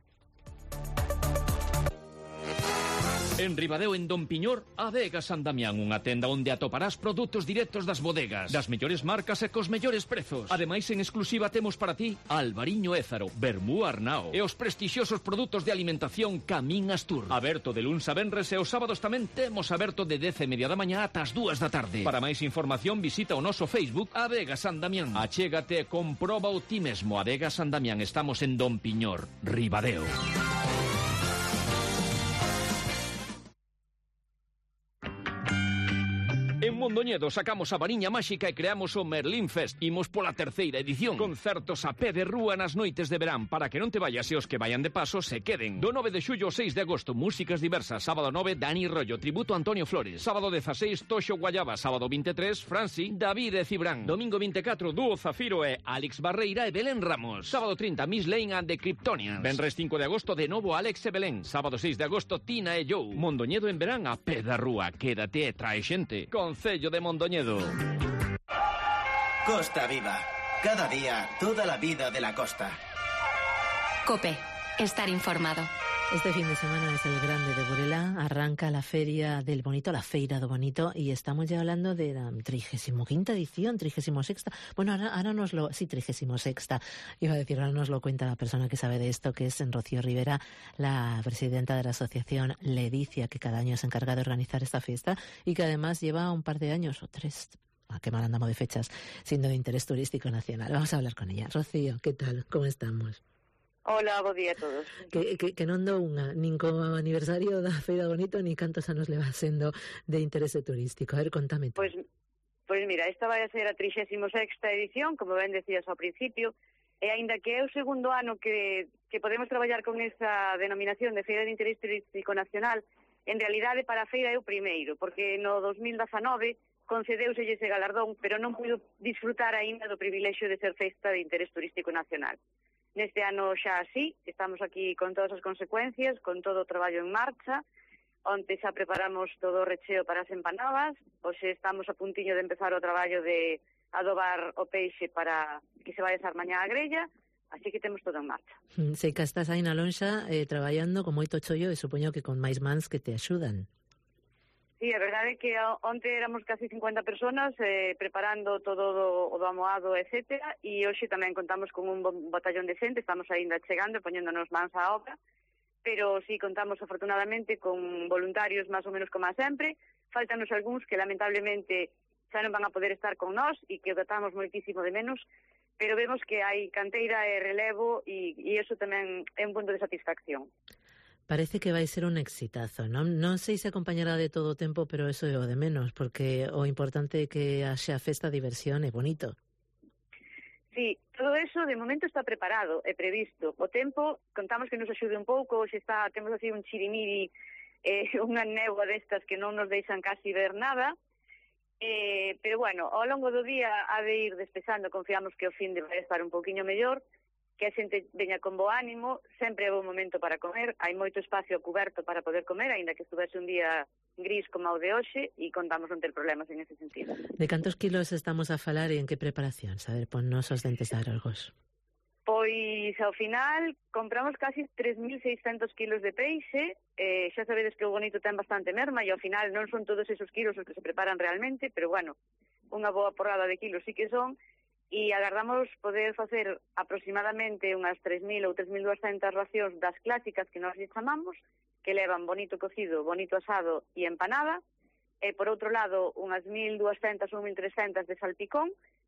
J: En Ribadeo, en Don Piñor, Adegas San Damián, unha tenda onde atoparás produtos directos das bodegas, das mellores marcas e cos mellores prezos. Ademais, en exclusiva temos para ti Albariño Ézaro, Vermú Arnao e os prestixiosos produtos de alimentación Camín Astur. Aberto de luns a venres e os sábados tamén temos aberto de 10:30 da mañá ata as 2 da tarde. Para máis información visita o noso Facebook Adegas San Damián. Achégate e comproba o ti mesmo. Adegas San Damián, estamos en Don Piñor, Ribadeo. En Mondoñedo sacamos a variña máxica e creamos o Merlín Fest. Imos pola terceira edición. Concertos a pé de rúa nas noites de verán para que non te vayas e os que vayan de paso se queden. Do 9 de xullo ao 6 de agosto, músicas diversas. Sábado 9, Dani Rollo, tributo a Antonio Flores. Sábado 16, Toxo Guayaba. Sábado 23, Franci, David e Cibrán. Domingo 24, Dúo Zafiro e Alex Barreira e Belén Ramos. Sábado 30, Miss Lane and the Kryptonians. Venres 5 de agosto, de novo Alex e Belén. Sábado 6 de agosto, Tina e Joe. Mondoñedo en verán a pé da rúa. Quédate e trae xente. Concello de Mondoñedo.
B: Costa Viva. Cada día, toda la vida de la costa.
P: COPE. Estar informado.
D: Este fin de semana es el grande de Burela, arranca la Feria del Bonito, la Feira do Bonito, y estamos ya hablando de la 35ª edición, 36ª. Bueno, ahora nos lo... Sí, 36ª. Iba a decir, ahora nos lo cuenta la persona que sabe de esto, que es Rocío Rivera, la presidenta de la asociación Ledicia, que cada año se encarga de organizar esta fiesta y que además lleva un par de años o 3... qué mal andamos de fechas, siendo de interés turístico nacional. Vamos a hablar con ella. Rocío, ¿qué tal? ¿Cómo estamos?
F: Hola, bo día a todos.
D: Que non dou unha, nin co aniversario da Feira do Bonito, ni cantos anos leva sendo de interese turístico. A ver, contame tú.
F: Pois mira, esta vai a ser a 36ª edición, como ben decías ao principio, e aínda que é o segundo ano que podemos traballar con esa denominación de Feira de Interés Turístico Nacional, en realidade para a feira é o primeiro, porque no 2019 concedeuse ese galardón, pero non puido disfrutar aínda do privilexio de ser festa de interés turístico nacional. Neste ano xa así, estamos aquí con todas as consecuencias, con todo o traballo en marcha. Onte xa preparamos todo o recheo para as empanadas, hoxe estamos a puntiño de empezar o traballo de adobar o peixe para que se vai asar mañá a grella, así que temos todo en marcha.
D: Sei que estás aí na lonxa traballando con moito chollo e supoño que con máis mans que te axudan.
F: Sí, a verdade é que onte éramos casi 50 personas preparando todo o do amoado, etcétera, e hoxe tamén contamos con un batallón de xente, estamos aínda chegando, poñéndonos mans á obra, pero sí contamos afortunadamente con voluntarios máis ou menos como a sempre. Faltanos algúns que lamentablemente xa non van a poder estar con nós e que datamos moitísimo de menos, pero vemos que hai canteira e relevo e iso tamén é un punto de satisfacción.
D: Parece que vai ser un exitazo, non sei se acompañará de todo o tempo, pero eso é o de menos, porque o importante é que haxa festa, diversión e bonito.
F: Sí, todo eso de momento está preparado e previsto. O tempo, contamos que nos axude un pouco, hoxe temos así un chirimiri, unha néboa destas que non nos deixan casi ver nada, pero bueno, ao longo do día ha de ir despexando, confiamos que o fin de vai estar un pouquiño mellor, que a xente veña con bo ánimo, sempre é bo momento para comer, hai moito espacio cuberto para poder comer, aínda que estuvese un día gris como o de hoxe, e contamos non ter problemas en ese sentido.
D: De cantos kilos estamos a falar e en que preparacións? A ver, ponnos os dentes largos.
F: Pois, ao final, compramos casi 3.600 kilos de peixe, xa sabedes que o bonito ten bastante merma, e ao final non son todos esos kilos os que se preparan realmente, pero bueno, unha boa porrada de kilos sí que son, e agardamos poder facer aproximadamente unhas 3.000 ou 3.200 racións das clásicas que nós chamamos, que levan bonito cocido, bonito asado e empanada, e por outro lado unhas 1.200 ou 1.300 de salpicón,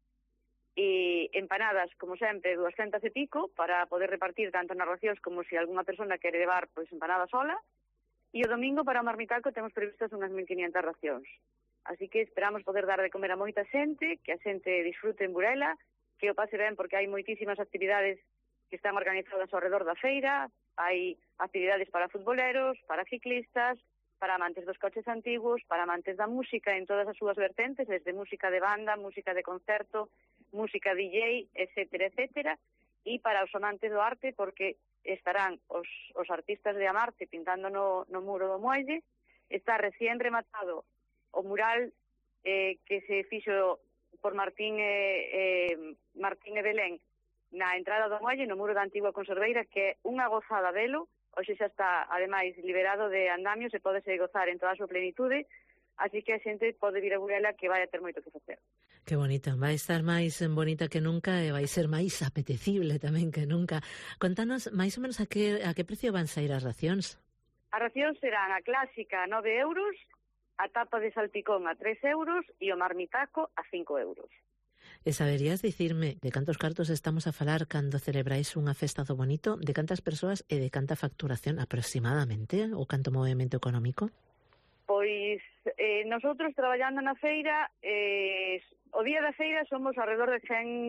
F: e empanadas, como sempre, 200 e pico, para poder repartir tanto nas racións como se algunha persona quere levar empanada sola, e o domingo para o marmitaco temos previstas unhas 1.500 racións. Así que esperamos poder dar de comer a moita xente, que a xente disfrute en Burela, que o pase ben porque hai moitísimas actividades que están organizadas ao redor da feira, hai actividades para futboleros, para ciclistas, para amantes dos coches antigos, para amantes da música en todas as súas vertentes, desde música de banda, música de concerto, música DJ, etcétera, etcétera, e para os amantes do arte porque estarán os artistas de Amarte pintando no muro do muelle, está recién rematado o mural que se fixo por Martín e Belén na entrada do muelle, no muro da antigua conserveira, que é unha gozada velo. Hoxe xa está, ademais, liberado de andamios e pódese gozar en toda a súa plenitude, así que a xente pode vir a Burela que vai a ter moito que facer.
D: Que bonita, vai estar máis bonita que nunca e vai ser máis apetecible tamén que nunca. Contanos máis ou menos a que precio van sair as racións?
F: As racións serán a clásica a 9 euros, a tapa de salpicón a 3 euros e o marmitaco a 5 euros.
D: E saberías dicirme de cantos cartos estamos a falar cando celebráis unha festa do bonito, de cantas persoas e de canta facturación aproximadamente, ou canto movimento económico?
F: Pois nosotros traballando na feira, o día da feira somos alrededor de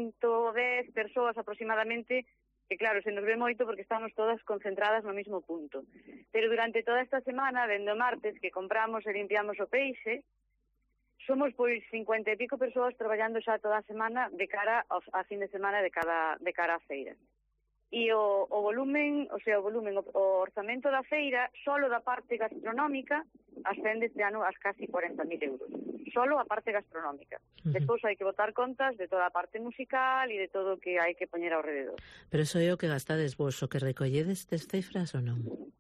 F: 110 persoas aproximadamente, que claro, se nos ve moito porque estamos todas concentradas no mismo punto. Pero durante toda esta semana, dende o martes que compramos e limpiamos o peixe, somos pois 50 e pico persoas traballando xa toda a semana de cara a fin de semana de cara á feira. E o volumen, o orzamento da feira, solo da parte gastronómica, ascende este ano ás casi 40.000 euros. Solo a parte gastronómica. Despois hai que botar contas de toda a parte musical e de todo o que hai que poñer ao rededor.
D: Pero eso é o que gastades vos, o que recolledes tes cifras ou non?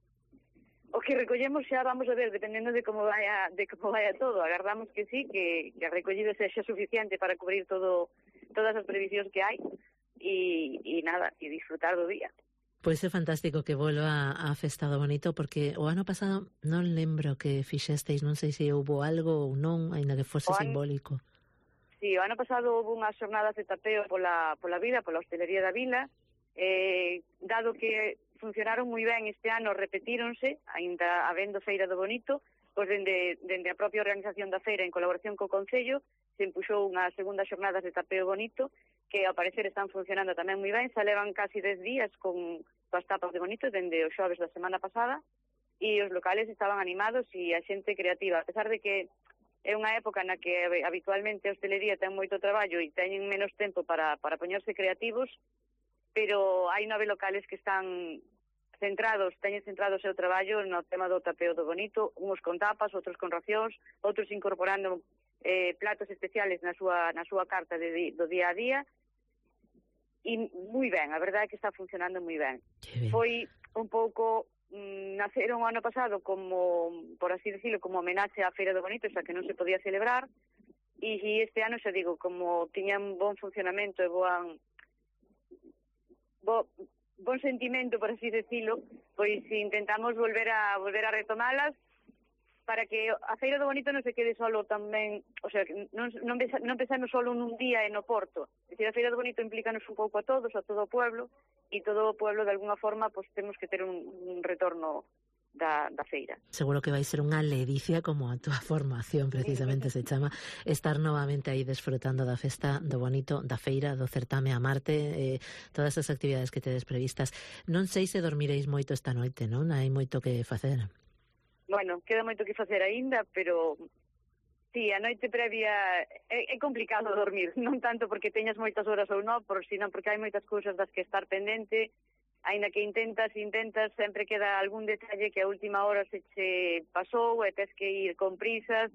F: O que recollemos xa vamos a ver, dependendo de como vaya todo. Agardamos que sí, que a recollida sexa suficiente para cubrir todas as previsións que hai e nada, e disfrutar do día.
D: Pois é fantástico que volva a festa do bonito, porque o ano pasado non lembro que fixesteis, non sei se houbo algo ou non, aínda que fose simbólico.
F: Sí, o ano pasado houve unhas xornadas de tapeo pola vila, pola hostelería da vila, dado que funcionaron moi ben este ano, repetíronse, aínda habendo Feira do Bonito, pois dende a propia organización da feira, en colaboración co Concello, se empuxou unhas segundas xornadas de tapeo bonito, que ao parecer están funcionando tamén moi ben, xa levan casi 10 días con as tapas de bonito, dende os xoves da semana pasada, e os locales estaban animados e a xente creativa, a pesar de que é unha época na que habitualmente a hostelería ten moito traballo e teñen menos tempo para poñerse creativos, pero hai 9 locales que están teñen centrado o seu traballo no tema do tapeo do bonito, uns con tapas, outros con racións, outros incorporando platos especiales na súa carta do día a día, e moi ben, a verdade é que está funcionando moi ben. Foi un pouco naceron o ano pasado como, por así decirlo, como homenaxe á Feira do Bonito, xa que non se podía celebrar, e este ano, xa digo, como tiñan bon funcionamento e bon sentimento, por así decirlo, pois intentamos volver a retomalas para que a Feira do Bonito non se quede solo tamén, o sea, non pensamos solo nun día e no Porto. É dicir, a Feira do Bonito implícanos un pouco a todos, a todo o pueblo, e todo o pueblo, de alguna forma, pues temos que ter un retorno da feira.
D: Seguro que vai ser unha ledicia como a túa formación, precisamente, se chama, estar novamente aí desfrutando da festa do Bonito, da feira, do certame a Marte, todas as actividades que tedes previstas. Non sei se dormireis moito esta noite, non? Hai moito que facer.
F: Bueno, queda moito que facer aínda, pero sí, a noite previa é complicado dormir, non tanto porque teñas moitas horas ou non, sino porque hai moitas cousas das que estar pendente, aínda que intentas, sempre queda algún detalle que a última hora se che pasou e tes que ir con prisas.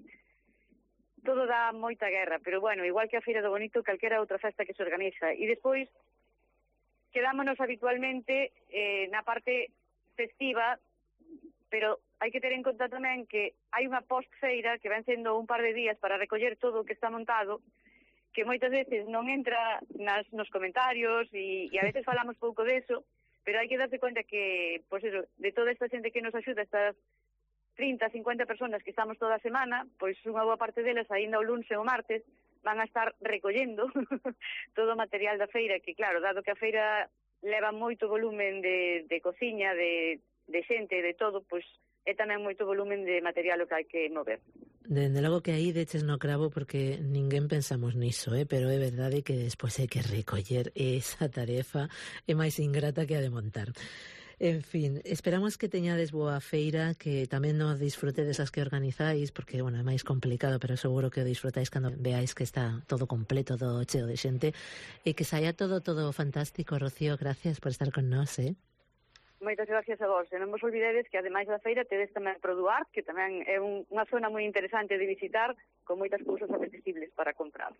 F: Todo dá moita guerra, pero bueno, igual que a Feira do Bonito, calquera outra festa que se organiza. E despois quedámonos habitualmente na parte festiva, pero hai que ter en conta tamén que hai unha post-feira que ven sendo un par de días para recoller todo o que está montado, que moitas veces non entra nos comentarios e a veces falamos pouco deso, pero hai que darse conta que, pois eso, de toda esta xente que nos axuda, estas 30, 50 personas que estamos toda a semana, pois unha boa parte delas, aínda o lunes e o martes, van a estar recollendo todo o material da feira, que claro, dado que a feira leva moito volumen de cociña, de xente, de todo, pois é tamén moito volumen de material o que hai que mover.
D: Dende logo que aí deches no cravo porque ninguén pensamos niso, pero é verdade que despois hai que recoller esa tarefa é máis ingrata que a de montar. En fin, esperamos que teñades boa feira, que tamén non disfrutedes as que organizáis, porque, bueno, é máis complicado, pero seguro que o disfrutáis cando veáis que está todo completo, todo cheo de xente, e que saia todo fantástico. Rocío, gracias por estar con nós,
F: Moitas gracias a vos. E non vos olvidedes que, ademais da feira, tedes tamén Produart, que tamén é unha zona moi interesante de visitar, con moitas cousas apetecibles para comprar.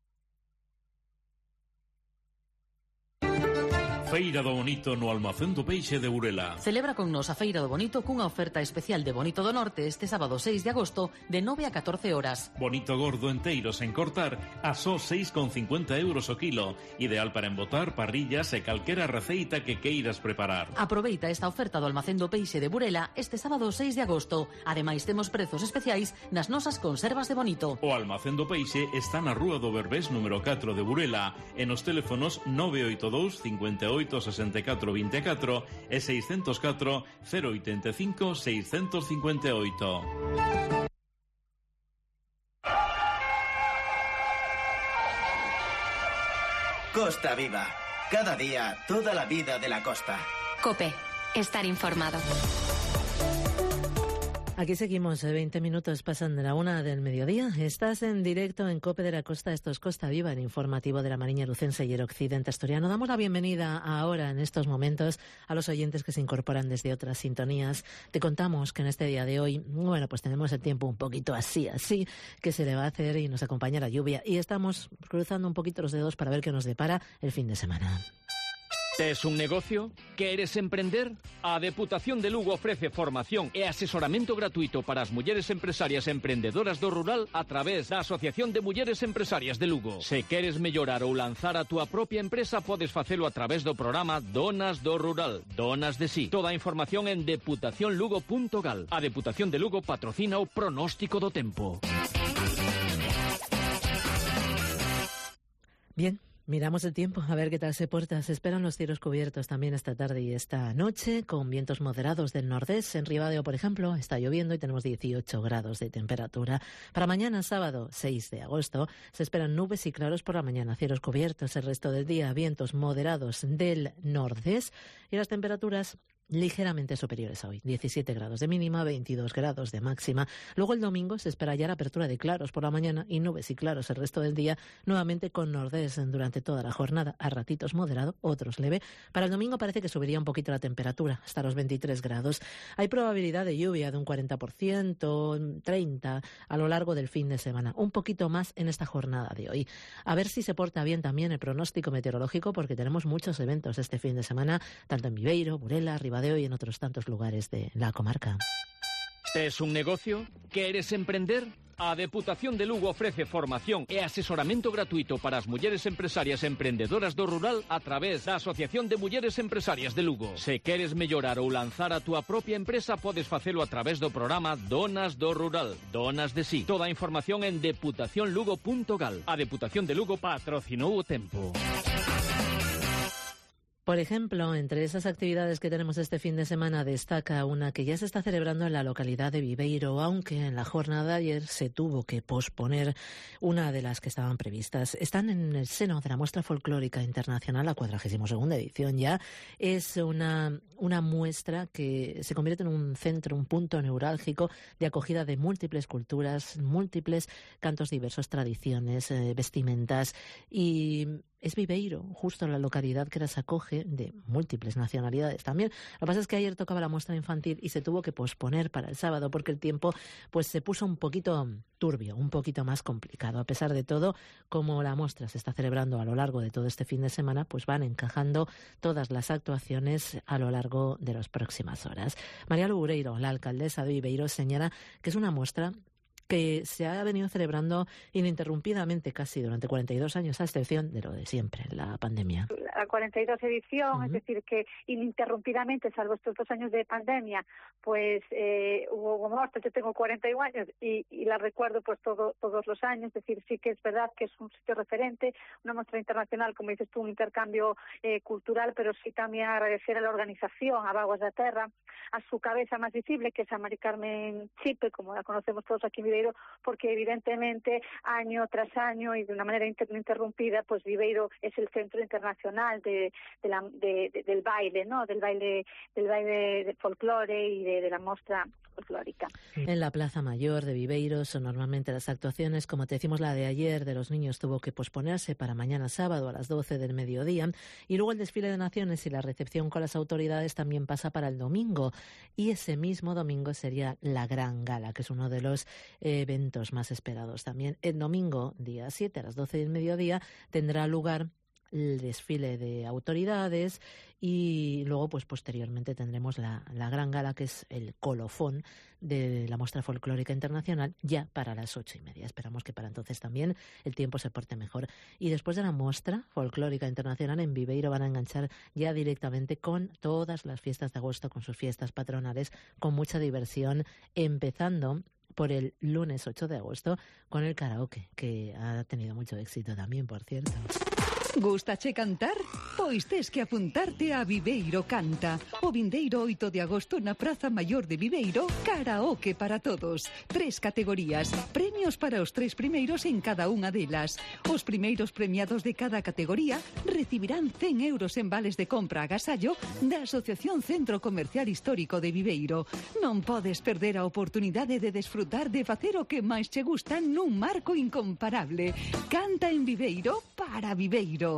L: Feira do Bonito no Almacén do Peixe de Burela.
M: Celebra con nos a Feira do Bonito cunha oferta especial de Bonito do Norte este sábado 6 de agosto de 9 a 14 horas.
L: Bonito gordo enteiro sen cortar a só 6,50 euros o kilo. Ideal para embotar, parrillas e calquera receita que queiras preparar.
M: Aproveita esta oferta do Almacén do Peixe de Burela este sábado 6 de agosto. Ademais temos prezos especiais nas nosas conservas de Bonito.
L: O Almacén do Peixe está na Rúa do Berbés número 4 de Burela e nos teléfonos 982 58 64 24 e 604 085 658.
B: Costa Viva. Cada día, toda la vida de la costa.
P: COPE. Estar informado.
D: Aquí seguimos, 20 minutos pasan de la 1 del mediodía. Estás en directo en COPE de la Costa. Esto es Costa Viva, el informativo de la Mariña Lucense y el Occidente Asturiano. Damos la bienvenida ahora, en estos momentos, a los oyentes que se incorporan desde otras sintonías. Te contamos que en este día de hoy, bueno, pues tenemos el tiempo un poquito así, que se le va a hacer y nos acompaña la lluvia. Y estamos cruzando un poquito los dedos para ver qué nos depara el fin de semana.
J: ¿Tes un negocio? ¿Queres emprender? A Deputación de Lugo ofrece formación e asesoramento gratuito para as mulleres empresarias emprendedoras do rural a través da Asociación de Mulleres Empresarias de Lugo. Se queres mellorar ou lanzar a túa propia empresa, podes facelo a través do programa Donas do Rural, Donas de Sí. Toda a información en deputacionlugo.gal. A Deputación de Lugo patrocina o pronóstico do tempo.
D: Bien. Miramos el tiempo, a ver qué tal se porta. Se esperan los cielos cubiertos también esta tarde y esta noche, con vientos moderados del nordés. En Ribadeo, por ejemplo, está lloviendo y tenemos 18 grados de temperatura. Para mañana, sábado 6 de agosto, se esperan nubes y claros por la mañana, cielos cubiertos. El resto del día, vientos moderados del nordés y las temperaturas ligeramente superiores a hoy, 17 grados de mínima, 22 grados de máxima. Luego el domingo se espera ya la apertura de claros por la mañana y nubes y claros el resto del día, nuevamente con nordés durante toda la jornada, a ratitos moderado, otros leve. Para el domingo parece que subiría un poquito la temperatura, hasta los 23 grados. Hay probabilidad de lluvia de un 40%, 30% a lo largo del fin de semana, un poquito más en esta jornada de hoy. A ver si se porta bien también el pronóstico meteorológico, porque tenemos muchos eventos este fin de semana, tanto en Viveiro, Burela, Ribadeo, Ribadeo y en otros tantos lugares de la comarca.
J: ¿Tes un negocio? Queres emprender? A Deputación de Lugo ofrece formación e asesoramento gratuito para as mulleres empresarias emprendedoras do rural a través da Asociación de Mulleres Empresarias de Lugo. Se queres mellorar ou lanzar a túa propia empresa, podes facelo a través do programa Donas do Rural, Donas de Sí. Toda a información en deputacionlugo.gal. A Deputación de Lugo patrocinou o tempo.
D: Por ejemplo, entre esas actividades que tenemos este fin de semana destaca una que ya se está celebrando en la localidad de Viveiro, aunque en la jornada de ayer se tuvo que posponer una de las que estaban previstas. Están en el seno de la Muestra Folclórica Internacional, la 42ª edición ya. Es una muestra que se convierte en un centro, un punto neurálgico de acogida de múltiples culturas, múltiples cantos diversos, tradiciones, vestimentas, y es Viveiro, justo la localidad que las acoge, de múltiples nacionalidades también. Lo que pasa es que ayer tocaba la muestra infantil y se tuvo que posponer para el sábado porque el tiempo pues se puso un poquito turbio, un poquito más complicado. A pesar de todo, como la muestra se está celebrando a lo largo de todo este fin de semana, pues van encajando todas las actuaciones a lo largo de las próximas horas. María Lugureiro, la alcaldesa de Viveiro, señala que es una muestra que se ha venido celebrando ininterrumpidamente casi durante 42 años, a excepción de lo de siempre, la pandemia.
O: La 42 edición, es decir, que ininterrumpidamente, salvo estos 2 años de pandemia, pues hubo muestras. Yo tengo 41 años y la recuerdo pues todos los años. Es decir, sí que es verdad que es un sitio referente, una muestra internacional, como dices tú, un intercambio cultural, pero sí también agradecer a la organización, a Vaguas da Terra, a su cabeza más visible, que es a Mari Carmen Chipe, como la conocemos todos aquí en Viveiro, porque evidentemente año tras año y de una manera ininterrumpida, pues Viveiro es el centro internacional del baile, ¿no? Del baile de folclore y de la muestra folclórica.
D: En la Plaza Mayor de Viveiro son normalmente las actuaciones, como te decimos, la de ayer de los niños tuvo que posponerse para mañana sábado a las 12 del mediodía, y luego el desfile de naciones y la recepción con las autoridades también pasa para el domingo, y ese mismo domingo sería la Gran Gala, que es uno de los eventos más esperados también. El domingo, día 7, a las 12 del mediodía, tendrá lugar el desfile de autoridades y luego pues posteriormente tendremos la Gran Gala, que es el colofón de la Muestra Folclórica Internacional, ya para las 8:30. Esperamos que para entonces también el tiempo se porte mejor. Y después de la Muestra Folclórica Internacional en Viveiro van a enganchar ya directamente con todas las fiestas de agosto, con sus fiestas patronales, con mucha diversión, empezando por el lunes 8 de agosto con el karaoke, que ha tenido mucho éxito también, por cierto.
I: Gustache cantar? Pois tes que apuntarte a Viveiro Canta. O vindeiro 8 de agosto na Praza Maior de Viveiro, karaoke para todos. 3 categorías, premios para os 3 primeiros en cada unha delas. Os primeiros premiados de cada categoría recibirán 100 euros en vales de compra agasallo da Asociación Centro Comercial Histórico de Viveiro. Non podes perder a oportunidade de desfrutar de facer o que máis che gusta nun marco incomparable. Canta en Viveiro para Viveiro.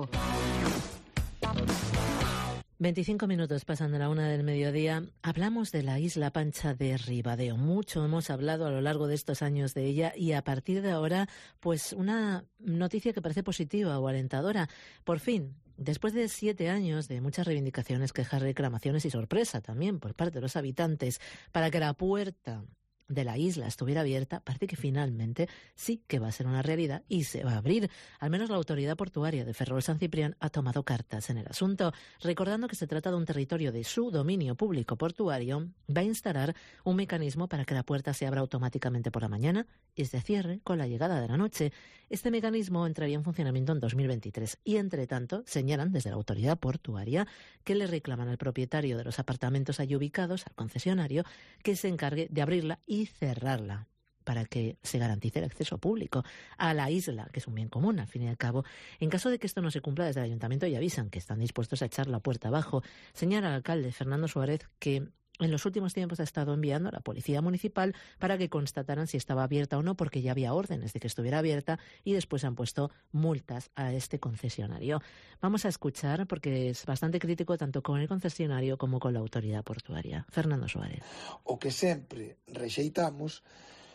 D: 25 minutos pasan de la 1 del mediodía. Hablamos de la Isla Pancha de Ribadeo. Mucho hemos hablado a lo largo de estos años de ella y a partir de ahora, pues una noticia que parece positiva o alentadora. Por fin, después de 7 años de muchas reivindicaciones, quejas, reclamaciones y sorpresa también por parte de los habitantes para que la puerta de la isla estuviera abierta, parece que finalmente sí que va a ser una realidad y se va a abrir. Al menos la autoridad portuaria de Ferrol San Ciprián ha tomado cartas en el asunto, recordando que se trata de un territorio de su dominio público portuario. Va a instalar un mecanismo para que la puerta se abra automáticamente por la mañana y se cierre con la llegada de la noche. Este mecanismo entraría en funcionamiento en 2023 y, entre tanto, señalan desde la autoridad portuaria que le reclaman al propietario de los apartamentos allí ubicados, al concesionario, que se encargue de abrirla y cerrarla para que se garantice el acceso público a la isla, que es un bien común, al fin y al cabo. En caso de que esto no se cumpla, desde el ayuntamiento ya avisan que están dispuestos a echar la puerta abajo. Señala el alcalde Fernando Suárez que en los últimos tiempos ha estado enviando a la policía municipal para que constataran si estaba abierta o no, porque ya había órdenes de que estuviera abierta y después han puesto multas a este concesionario. Vamos a escuchar, porque es bastante crítico tanto con el concesionario como con la autoridad portuaria. Fernando Suárez.
E: O que sempre rexeitamos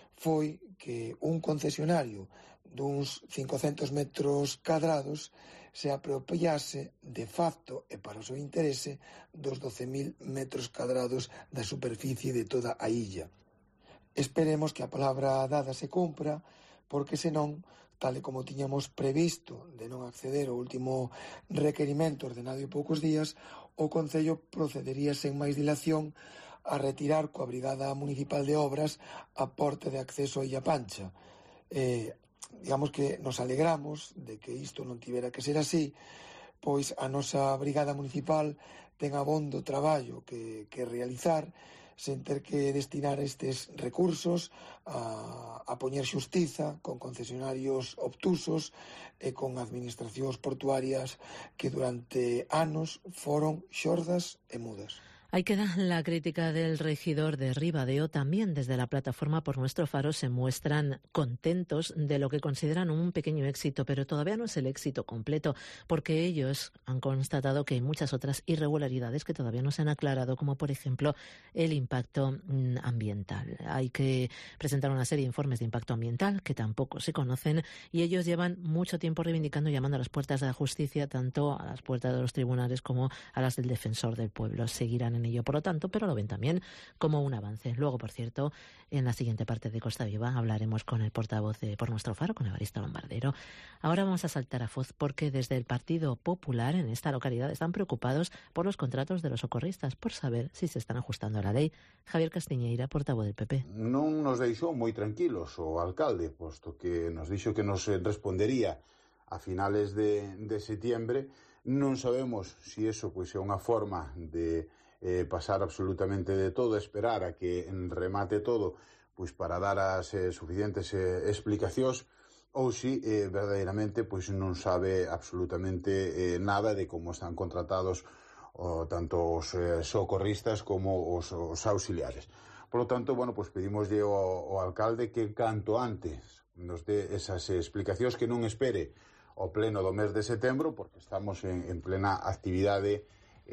E: foi que un concesionario duns 500 metros cadrados se apropiase de facto e para o seu interese dos 12.000 metros cadrados da superficie de toda a illa. Esperemos que a palabra dada se cumpra, porque senón, tal e como tiñamos previsto de non acceder ao último requerimento ordenado en poucos días, o Concello procedería sen máis dilación a retirar coa Brigada Municipal de Obras a porta de acceso a Illa Pancha. Digamos que nos alegramos de que isto non tivera que ser así, pois a nosa Brigada Municipal ten abondo traballo que realizar sen ter que destinar estes recursos a poñer xustiza con concesionarios obtusos e con administracións portuarias que durante anos foron xordas e mudas.
D: Ahí queda la crítica del regidor de Ribadeo. También desde la plataforma Por Nuestro Faro se muestran contentos de lo que consideran un pequeño éxito, pero todavía no es el éxito completo, porque ellos han constatado que hay muchas otras irregularidades que todavía no se han aclarado, como por ejemplo el impacto ambiental. Hay que presentar una serie de informes de impacto ambiental que tampoco se conocen, y ellos llevan mucho tiempo reivindicando y llamando a las puertas de la justicia, tanto a las puertas de los tribunales como a las del defensor del pueblo. Seguirán en ello, por lo tanto, pero lo ven también como un avance. Luego, por cierto, en la siguiente parte de Costa Viva hablaremos con el portavoz de Por Nuestro Faro, con Evaristo Lombardero. Ahora vamos a saltar a Foz, porque desde el Partido Popular en esta localidad están preocupados por los contratos de los socorristas, por saber si se están ajustando a la ley. Javier Castiñeira, portavoz del PP.
Q: Non nos deixou moi tranquilos o alcalde, posto que nos dixo que nos respondería a finales de setiembre. Non sabemos se iso é unha forma de pasar absolutamente de todo, esperar a que remate todo, pois para dar as suficientes explicacións, ou si verdadeiramente pois non sabe absolutamente nada de como están contratados tanto os socorristas como os auxiliares. Por lo tanto, pois pedimoslle ao alcalde que canto antes nos dé esas explicacións, que non espere ao pleno do mes de setembro, porque estamos en plena actividade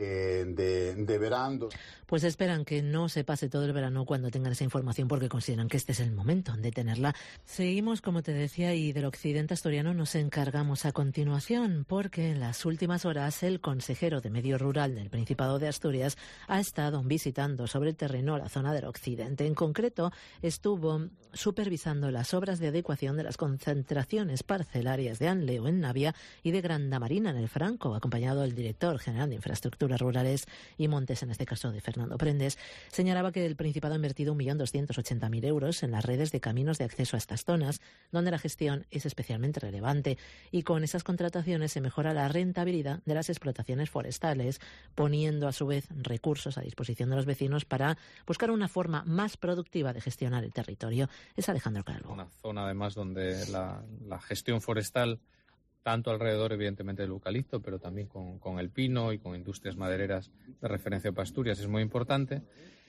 Q: de verano.
D: Pues esperan que no se pase todo el verano cuando tengan esa información, porque consideran que este es el momento de tenerla. Seguimos, como te decía, y del occidente asturiano nos encargamos a continuación, porque en las últimas horas el consejero de Medio Rural del Principado de Asturias ha estado visitando sobre el terreno la zona del occidente. En concreto, estuvo supervisando las obras de adecuación de las concentraciones parcelarias de Anleo en Navia y de Grandamarina en el Franco, acompañado del director general de Infraestructuras Rurales y Montes, en este caso de Fernando Prendes. Señalaba que el Principado ha invertido 1.280.000 euros en las redes de caminos de acceso a estas zonas, donde la gestión es especialmente relevante, y con esas contrataciones se mejora la rentabilidad de las explotaciones forestales, poniendo a su vez recursos a disposición de los vecinos para buscar una forma más productiva de gestionar el territorio. Es Alejandro Calvo.
G: Una zona además donde la gestión forestal, tanto alrededor, evidentemente, del eucalipto, pero también con el pino y con industrias madereras de referencia para Asturias, es muy importante.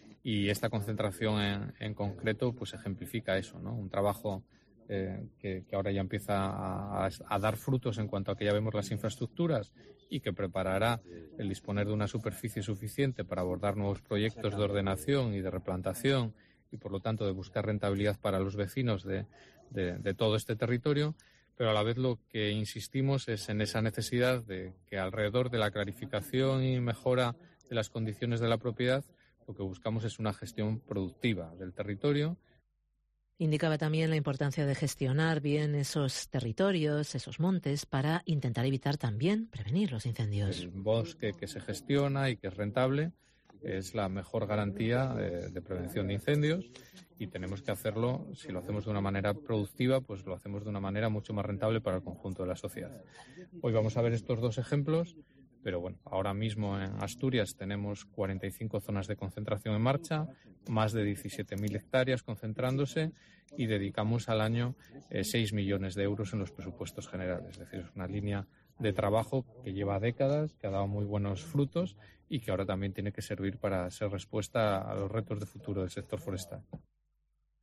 G: Y esta concentración en concreto pues ejemplifica eso, ¿no? Un trabajo que ahora ya empieza a dar frutos en cuanto a que ya vemos las infraestructuras, y que preparará el disponer de una superficie suficiente para abordar nuevos proyectos de ordenación y de replantación, y por lo tanto de buscar rentabilidad para los vecinos de todo este territorio. Pero a la vez lo que insistimos es en esa necesidad de que alrededor de la clarificación y mejora de las condiciones de la propiedad, lo que buscamos es una gestión productiva del territorio.
D: Indicaba también la importancia de gestionar bien esos territorios, esos montes, para intentar evitar también prevenir los incendios.
G: El bosque que se gestiona y que es rentable es la mejor garantía de prevención de incendios, y tenemos que hacerlo, si lo hacemos de una manera productiva, pues lo hacemos de una manera mucho más rentable para el conjunto de la sociedad. Hoy vamos a ver estos dos ejemplos, pero bueno, ahora mismo en Asturias tenemos 45 zonas de concentración en marcha, más de 17.000 hectáreas concentrándose, y dedicamos al año 6 millones de euros en los presupuestos generales. Es decir, es una línea de trabajo que lleva décadas, que ha dado muy buenos frutos y que ahora también tiene que servir para ser respuesta a los retos de futuro del sector forestal.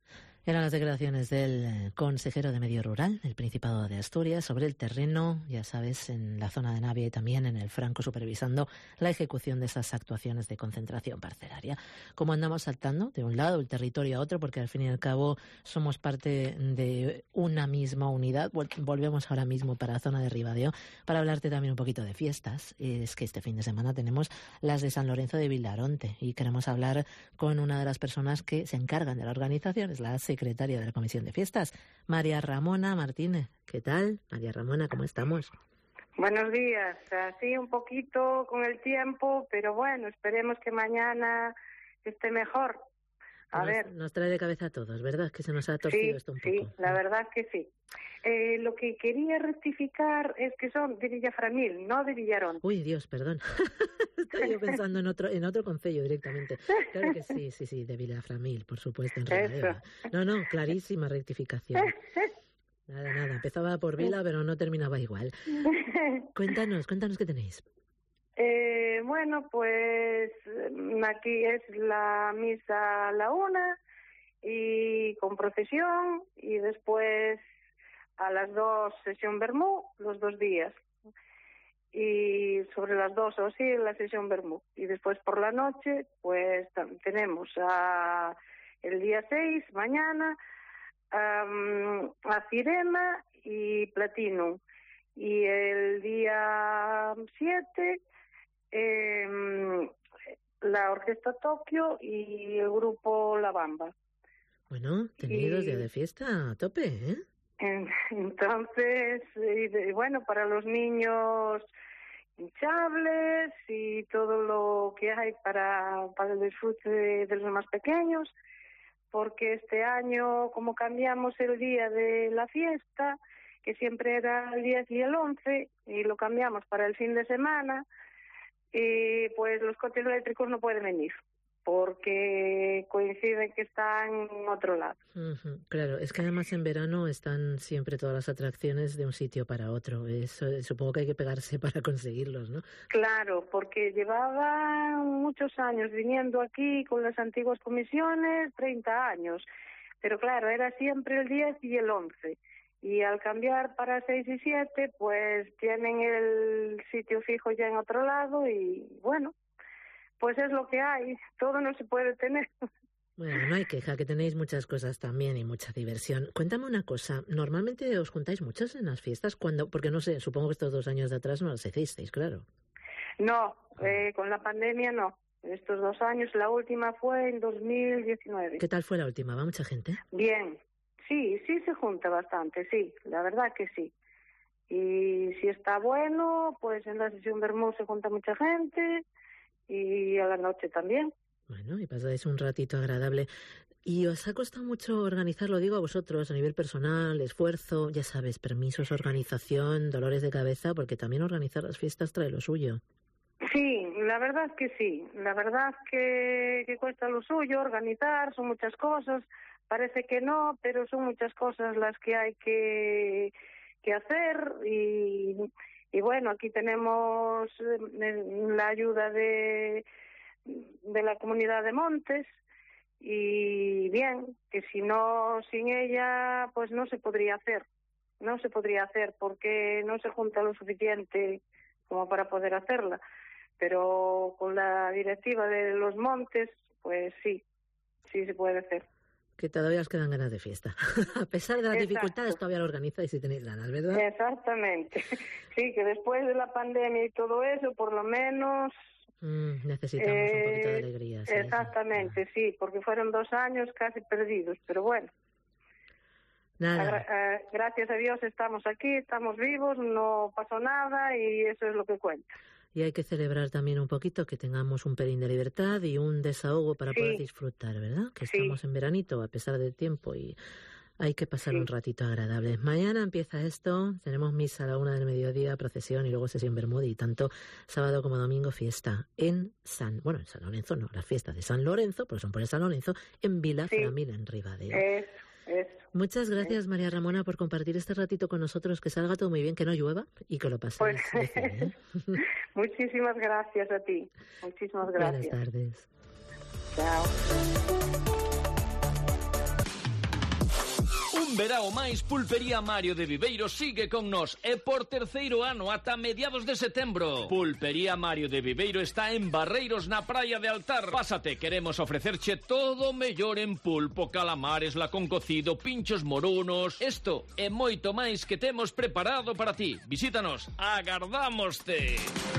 D: Eran las declaraciones del consejero de Medio Rural del Principado de Asturias sobre el terreno, ya sabes, en la zona de Navia y también en el Franco, supervisando la ejecución de esas actuaciones de concentración parcelaria. Como andamos saltando de un lado el territorio a otro, porque al fin y al cabo somos parte de una misma unidad. Volvemos ahora mismo para la zona de Ribadeo para hablarte también un poquito de fiestas. Es que este fin de semana tenemos las de San Lorenzo de Vilaronte y queremos hablar con una de las personas que se encargan de la organización, es la secretaria de la Comisión de Fiestas, María Ramona Martínez. ¿Qué tal, María Ramona? ¿Cómo estamos?
R: Buenos días. Así un poquito con el tiempo, pero bueno, esperemos que mañana esté mejor.
D: Nos trae de cabeza a todos, ¿verdad? Que se nos ha torcido esto un poco.
R: Sí, la verdad que sí. Lo que quería rectificar es que son de Villaframil, no de Villarón.
D: Uy, Dios, perdón. Estaba yo pensando en otro concello directamente. Claro que sí, de Villaframil, por supuesto, en Ribadeo. No, clarísima rectificación. Nada, empezaba por Vila, pero no terminaba igual. Cuéntanos qué tenéis.
R: Bueno, pues aquí es la misa a la 1 y con procesión, y después a las 2 sesión vermú, los 2 días, y sobre las 2 o así la sesión vermú, y después por la noche pues tenemos el día 6 mañana a Cirema y Platino, y el día 7 la Orquesta Tokio y el grupo La Bamba.
D: Bueno, tenéis 2 días de fiesta a tope, ¿eh?
R: Entonces, bueno, para los niños hinchables y todo lo que hay para el disfrute de los más pequeños, porque este año, como cambiamos el día de la fiesta, que siempre era el 10 y el 11, y lo cambiamos para el fin de semana, y pues los coches eléctricos no pueden venir porque coinciden que están en otro lado.
D: Claro, es que además en verano están siempre todas las atracciones de un sitio para otro. Eso, supongo que hay que pegarse para conseguirlos, ¿no?
R: Claro, porque llevaba muchos años viniendo aquí con las antiguas comisiones, 30 años, pero claro, era siempre el 10 y el 11. Y al cambiar para 6 y 7, pues tienen el sitio fijo ya en otro lado y bueno, pues es lo que hay, todo no se puede tener.
D: Bueno, no hay queja, que tenéis muchas cosas también y mucha diversión. Cuéntame una cosa, ¿normalmente os juntáis muchos en las fiestas? Porque no sé, supongo que estos 2 años de atrás no las hicisteis, claro.
R: No, con la pandemia no. Estos 2 años, la última fue en 2019.
D: ¿Qué tal fue la última? ¿Va mucha gente?
R: Bien. Sí se junta bastante, sí, la verdad que sí. Y si está bueno, pues en la sesión vermú se junta mucha gente y a la noche también.
D: Bueno, y pasáis un ratito agradable. ¿Y os ha costado mucho organizar, lo digo a vosotros, a nivel personal, esfuerzo, ya sabes, permisos, organización, dolores de cabeza, porque también organizar las fiestas trae lo suyo?
R: Sí, la verdad que sí. La verdad que cuesta lo suyo organizar, son muchas cosas. Parece que no, pero son muchas cosas las que hay que hacer y bueno, aquí tenemos la ayuda de la comunidad de Montes y bien, que sin ella pues no se podría hacer porque no se junta lo suficiente como para poder hacerla, pero con la directiva de los Montes pues sí se puede hacer.
D: Que todavía os quedan ganas de fiesta. A pesar de las dificultades, todavía lo organizáis si tenéis ganas, ¿verdad?
R: Exactamente. Sí, que después de la pandemia y todo eso, por lo menos...
D: necesitamos un poquito de alegría. ¿Sí?
R: Exactamente, sí, porque fueron 2 años casi perdidos, pero bueno.
D: Nada.
R: Gracias a Dios estamos aquí, estamos vivos, no pasó nada y eso es lo que cuenta.
D: Y hay que celebrar también un poquito que tengamos un pelín de libertad y un desahogo para poder disfrutar, ¿verdad? Que estamos en veranito a pesar del tiempo y hay que pasar un ratito agradable. Mañana empieza esto, tenemos misa a la 1 del mediodía, procesión y luego sesión bermúdez y tanto sábado como domingo fiesta en San Lorenzo, no, las fiestas de San Lorenzo, porque son por el San Lorenzo, en Villaframil, en Ribadeo. Muchas gracias, María Ramona, por compartir este ratito con nosotros, que salga todo muy bien, que no llueva y que lo paséis.
R: Muchísimas gracias a ti. Muchísimas gracias.
D: Buenas tardes.
R: Chao.
J: verao máis, Pulpería Mario de Viveiro sigue con nós e por terceiro ano ata mediados de setembro. Pulpería Mario de Viveiro está en Barreiros na praia de Altar. Pásate, queremos ofrecerche todo o mellor en pulpo, calamares, lacón cocido, pinchos morunos. Isto e moito máis que temos preparado para ti. Visítanos, agardámoste.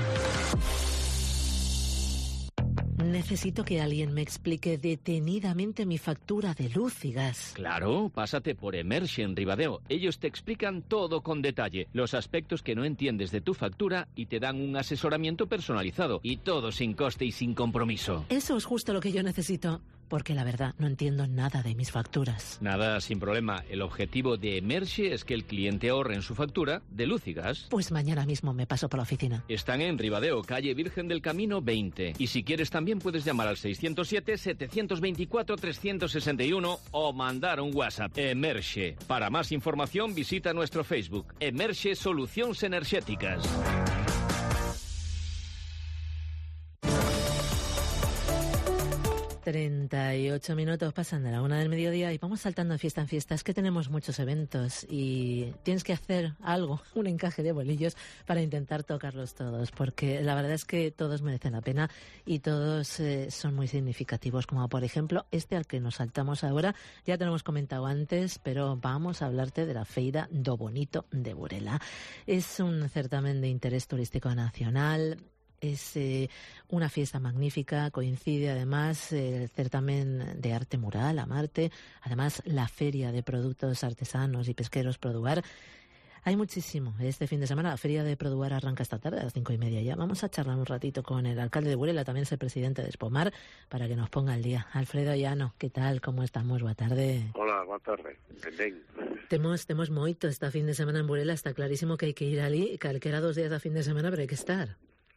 D: Necesito que alguien me explique detenidamente mi factura de luz y gas.
J: Claro, pásate por Emerxe en Ribadeo. Ellos te explican todo con detalle, los aspectos que no entiendes de tu factura y te dan un asesoramiento personalizado. Y todo sin coste y sin compromiso.
D: Eso es justo lo que yo necesito. Porque la verdad no entiendo nada de mis facturas.
J: Nada, sin problema. El objetivo de Emerxe es que el cliente ahorre en su factura de luz y gas.
D: Pues mañana mismo me paso por la oficina.
J: Están en Ribadeo, calle Virgen del Camino 20. Y si quieres también puedes llamar al 607-724-361 o mandar un WhatsApp. Emerxe. Para más información visita nuestro Facebook. Emerxe Solucións Enerxéticas.
D: 38 minutos pasan de la 1 del mediodía y vamos saltando de fiesta en fiesta. Es que tenemos muchos eventos y tienes que hacer algo, un encaje de bolillos para intentar tocarlos todos, porque la verdad es que todos merecen la pena y todos son muy significativos, como por ejemplo este al que nos saltamos ahora. Ya te lo hemos comentado antes, pero vamos a hablarte de la Feira do Bonito de Burela. Es un certamen de interés turístico nacional. Es una fiesta magnífica, coincide además el certamen de arte mural, Amarte, además la feria de productos artesanos y pesqueros Produar. Hay muchísimo este fin de semana. La feria de Produar arranca esta tarde a las 5:30 ya. Vamos a charlar un ratito con el alcalde de Burela, también es el presidente de Espomar, para que nos ponga al día. Alfredo Llano, ¿qué tal? ¿Cómo estamos? Boa tarde.
S: Hola, boa tarde. Ben.
D: Temos moito esta fin de semana en Burela, está clarísimo que hai que ir ali, calquera 2 días da fin de semana, pero hai que estar.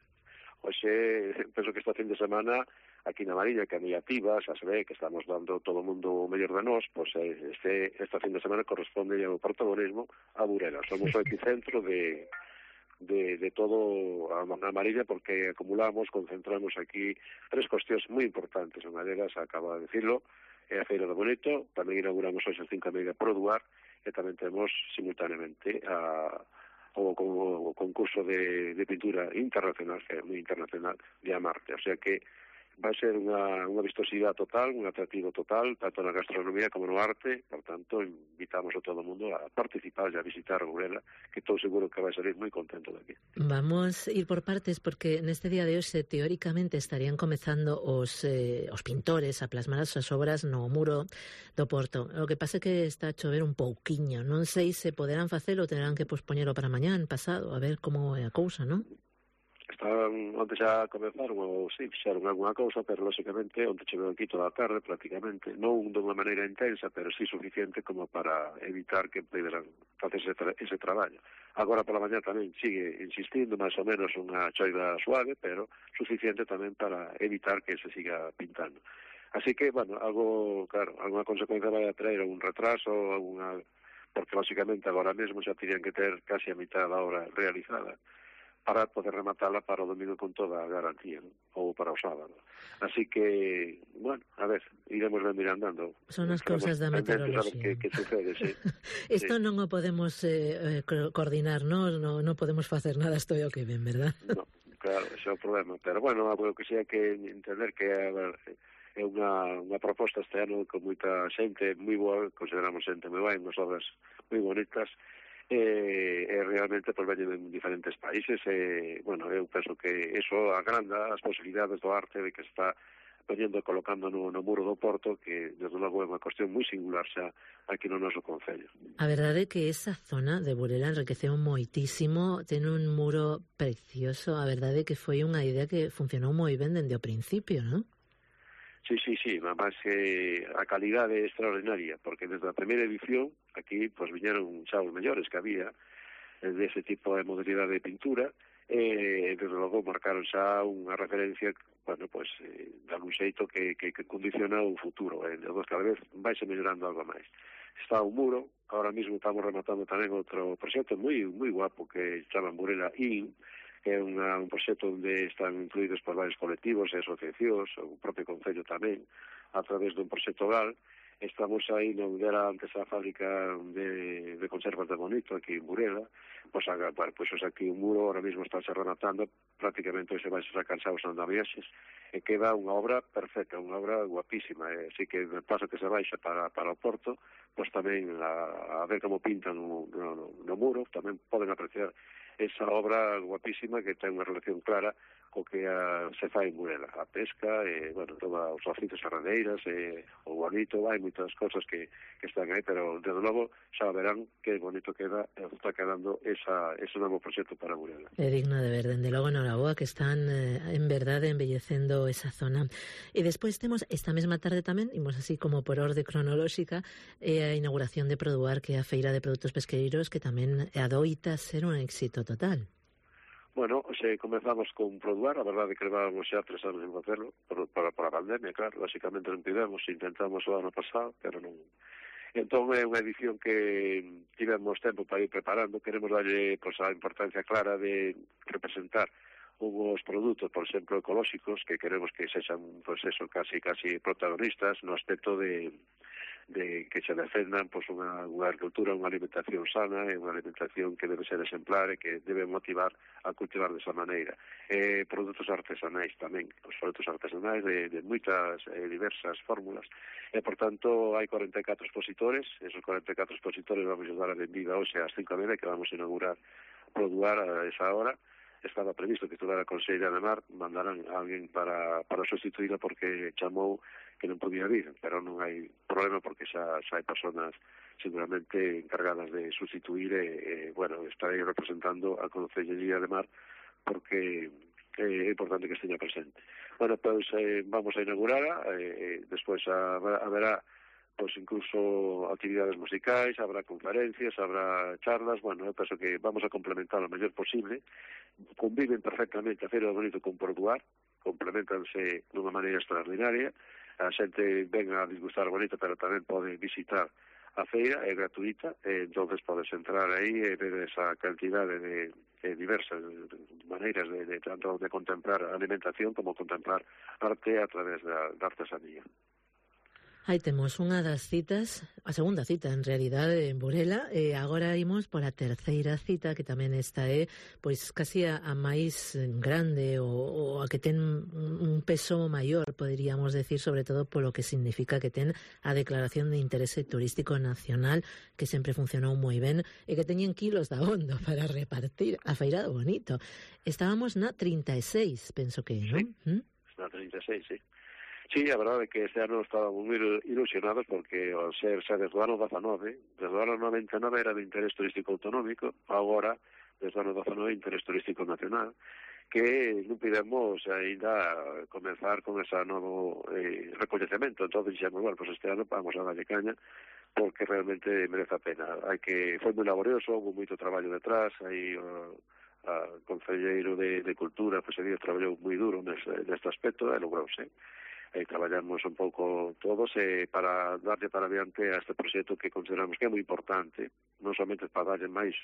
S: Oxe, penso que esta fin de semana aquí na Mariña, que é moi activa, xa se ve que estamos dando todo o mundo o mellor de nós, pois esta fin de semana corresponde ao protagonismo a Burela. Somos o epicentro de todo a Mariña, porque acumulamos, concentramos aquí 3 cuestións moi importantes. Unha delas, acaba de decirlo, é a Feira do Bonito, tamén inauguramos hoxe as 5:30 Produar, e tamén temos simultaneamente o concurso de pintura internacional, que é moi internacional, de Amarte. O sea que vai ser unha vistosidade total, un atractivo total, tanto na gastronomía como no arte. Por tanto, invitamos a todo o mundo a participar e a visitar Burela, que estou seguro que vai salir moi contento de aquí.
D: Vamos a ir por partes, porque neste día de hoxe teóricamente estarían comezando os pintores a plasmar as súas obras no muro do Porto. O que pasa é que está a chover un pouquiño. Non sei se poderán facelo ou terán que pospoñelo para mañán, pasado, a ver como é a cousa, non?
S: Estaban onde xa comenzaron, ou sí, fixeron algunha cousa, pero lógicamente onde choveu aquí toda a tarde prácticamente, non dunha maneira intensa, pero sí suficiente como para evitar que poderan facer ese traballo. Agora pola mañá tamén sigue insistindo, máis ou menos unha choiva suave, pero suficiente tamén para evitar que se siga pintando. Así que, bueno, alguna consecuencia vai a traer un retraso, porque lógicamente agora mesmo xa terían que ter casi a mitad da obra realizada para poder rematala para o domingo con toda a garantía, ¿no? Ou para o sábado. Así que, bueno, a ver, iremos vendo andando.
D: Son as cousas da meteoroloxía.
S: Que sucede, sí.
D: Isto non o podemos coordinar, non podemos facer nada, isto é o que ven, verdad?
S: No, claro, ese é o problema. Pero, bueno, o que sea que entender que é unha proposta este ano con moita xente moi boa, consideramos xente moi boa, unhas obras moi bonitas, realmente pues veñen en diferentes países. Bueno, eu penso que eso agranda as posibilidades do arte de que está veñendo e colocando no muro do Porto, que desde logo é unha cuestión moi singular xa aquí no noso concello.
D: A verdade é que esa zona de Burela enriqueceu moitísimo, ten un muro precioso. A verdade é que foi unha idea que funcionou moi ben dende o principio, non?
S: Sí, además a calidade é extraordinaria, porque desde a primeira edición aquí pues viñeron xa os mellores que había dese tipo de modalidade de pintura, e desde logo marcaron xa unha referencia, bueno, pues de algún xeito que condiciona o futuro, cada vez vai se mellorando algo máis. Está un muro, ahora mismo estamos rematando tamén outro proxecto moi guapo que chaman Burela IN, que é un proxecto onde están incluídos por varios colectivos e asociacións, o propio Concello tamén, a través dun proxecto GAL, estamos aí onde era antes a fábrica de conservas de Bonito, aquí en Burela, pois aquí o muro ahora mismo está se rematando, prácticamente se vai sacar xa os andamiaxes, e queda unha obra perfecta, unha obra guapísima, así que no paso que se baixa para o porto, pois tamén a ver como pintan no muro, tamén poden apreciar esa obra guapísima que ten unha relación clara co que se fai en Burela, a pesca, todos os oficios arradeiras, o bonito, hai moitas cosas que están aí, pero desde logo xa verán que bonito está quedando ese novo proxecto para Burela.
D: É digno de ver, dende logo noraboa que están en verdade embellecendo esa zona. E despois temos esta mesma tarde tamén, imos así como por orde cronolóxica, a inauguración de Produar, que é a feira de produtos pesqueiros, que tamén adoita ser un éxito total.
S: Bueno, comenzamos con Produar, a verdade que levábamos xa 3 anos en facerlo, para a pandemia, claro, básicamente non pidemos, intentamos o ano pasado, pero non. Entón é unha edición que tivemos tempo para ir preparando, queremos darlle a importancia clara de representar unhos produtos, por exemplo, ecolóxicos, que queremos que sexan, casi protagonistas no aspecto de que se defendan unha agricultura, unha alimentación sana e unha alimentación que debe ser exemplar e que debe motivar a cultivar desa maneira. Produtos artesanais tamén, os produtos artesanais de moitas diversas fórmulas, e por tanto hai 44 expositores, esos 44 expositores vamos a dar a benvida hoxe ás 5:30, que vamos a inaugurar Produar a esa hora. Estaba previsto que estuvera a Conselleira de Mar, mandarán a alguén para sustituíla porque chamou que non podía vir, pero non hai problema porque xa hai personas seguramente encargadas de sustituir estarei representando a Consellería de Mar porque é importante que esteña presente. Bueno, pois vamos a inaugurarla, despois haberá incluso actividades musicais, habrá conferencias, habrá charlas, eu penso que vamos a complementar o mellor posible, conviven perfectamente a Feira do Bonito con Produar, complementanse dunha maneira extraordinaria, a xente ven a disgustar Bonito, pero tamén pode visitar a feira, é gratuita, entonces podes entrar aí e ver esa cantidade de diversas maneiras tanto de contemplar a alimentación como contemplar arte a través da artesanía.
D: Aí temos unha das citas, a segunda cita en realidade en Burela, e agora imos pola terceira cita, que tamén esta é pois casi a máis grande ou a que ten un peso maior, poderíamos decir, sobre todo polo que significa que ten a Declaración de Interese Turístico Nacional, que sempre funcionou moi ben e que teñen kilos de abondo para repartir a Feira do Bonito. Estábamos na 36, penso que, non?
S: Na 36, sí. Sí, a verdade é que este ano estábamos moi ilusionados porque ao ser xa desde o ano 19, desde o ano 99 era de interés turístico autonómico, agora desde o ano 19 interés turístico nacional, que non pidemos ainda comenzar con ese novo recoñecemento. Entón dixemos, este ano vamos a darlle caña porque realmente merece a pena. Foi moi laborioso, houve moito traballo detrás, aí a concelleiro de Cultura, traballou moi duro neste aspecto e logrouse. Traballamos un pouco todos para darlle para adiante a este proxecto que consideramos que é moi importante, non somente para darlle máis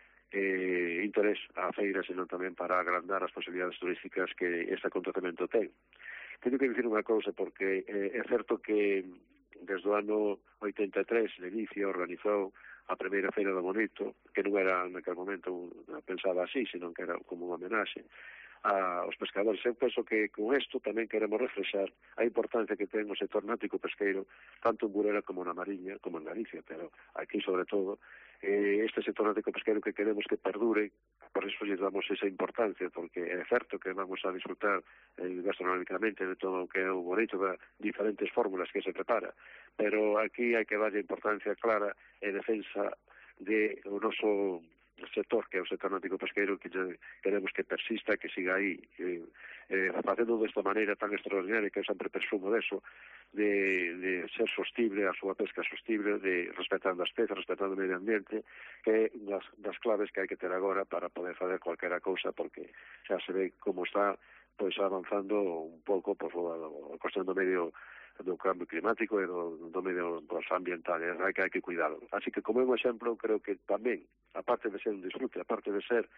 S: interés á feira, sino tamén para agrandar as posibilidades turísticas que este acontecemento ten. Teño que dicir unha cousa, porque é certo que desde o ano 83 Ledicia organizou a primeira Feira do Bonito, que non era naquele momento pensada así, sino que era como unha homenaxe aos pescadores. Eu penso que con isto tamén queremos reflexar a importancia que ten o sector náutico pesqueiro tanto en Burela como na Mariña, como en Galicia, pero aquí sobre todo este sector náutico pesqueiro que queremos que perdure, por eso lle damos esa importancia, porque é certo que vamos a disfrutar gastronómicamente de todo o que é o bonito, de diferentes fórmulas que se prepara, pero aquí hai que darlle importancia clara e defensa de o noso sector, que é o sector náutico pesqueiro, que queremos que persista, que siga aí facendo desta maneira tan extraordinaria, que eu sempre presumo deso, de ser sostible, a súa pesca sostible, de respetando as pezas, respetando o medio ambiente, que é das claves que hai que ter agora para poder fazer cualquera cousa, porque xa se ve como está avanzando un pouco a cuestión do medio do cambio climático e do medio ambiental, hai que cuidarlo. Así que, como é un exemplo, creo que tamén, aparte de ser un disfrute, aparte de ser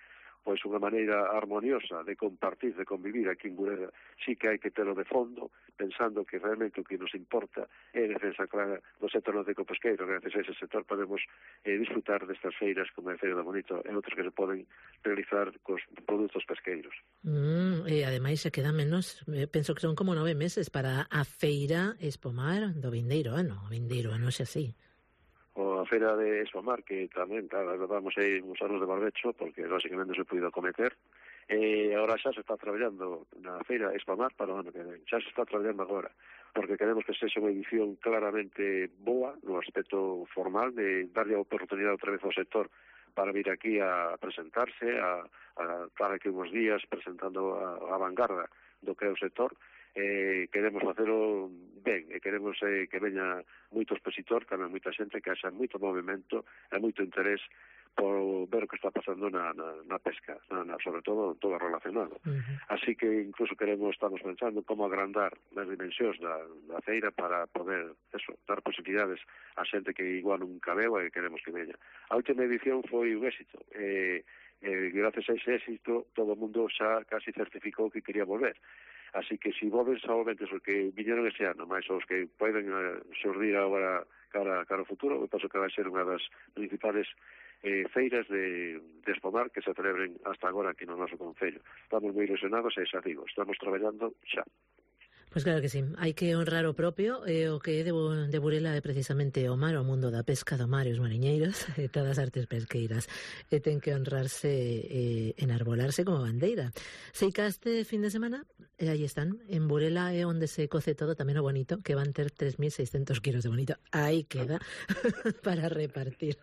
S: pois unha maneira armoniosa de compartir, de convivir aquí en Burela, sí que hai que telo de fondo, pensando que realmente o que nos importa é a defensa clara do sector náutico pesqueiro. Gracias a ese sector podemos disfrutar destas feiras como a Feira do Bonito e outras que se poden realizar cos produtos pesqueiros.
D: E ademais se queda menos, penso que son como 9 meses para a Feira Espomar do vindeiro ano, xa así.
S: O a Feira de Espomar, que tamén, claro, vamos aí uns anos de barbecho, porque lógicamente se puido cometer, e agora xa se está traballando na Feira Espomar para o ano que ven, xa se está traballando agora, porque queremos que sexa unha edición claramente boa, no aspecto formal, de darlle a oportunidade outra vez ao sector para vir aquí a presentarse, a estar aquí uns días presentando a vanguarda do que é o sector. Queremos facelo ben e queremos que veña moito expositor, tamén moita xente, que haxa moito movimento e moito interés por ver o que está pasando na pesca, sobre todo relacionado. Así que incluso estamos pensando como agrandar as dimensións da feira para poder dar posibilidades a xente que igual nunca veo e queremos que veña. A última edición foi un éxito e gracias a ese éxito todo o mundo xa casi certificou que quería volver. Así que se volven solamente os que viñeron ese ano, máis os que poden xurdir agora cara ao futuro, eu penso que vai ser unha das principales feiras de Espomar que se celebren hasta agora aquí no noso concello. Estamos moi ilusionados e xa digo, estamos traballando xa.
D: Pois claro que sí, hai que honrar o propio, o que é de Burela é precisamente o mar, o mundo da pesca, do mar e os mariñeiros e todas as artes pesqueiras, e ten que honrarse e enarbolarse como bandeira. Seicaste fin de semana, e aí están, en Burela é onde se coce todo, tamén o bonito, que van ter 3.600 kilos de bonito, aí queda para repartir.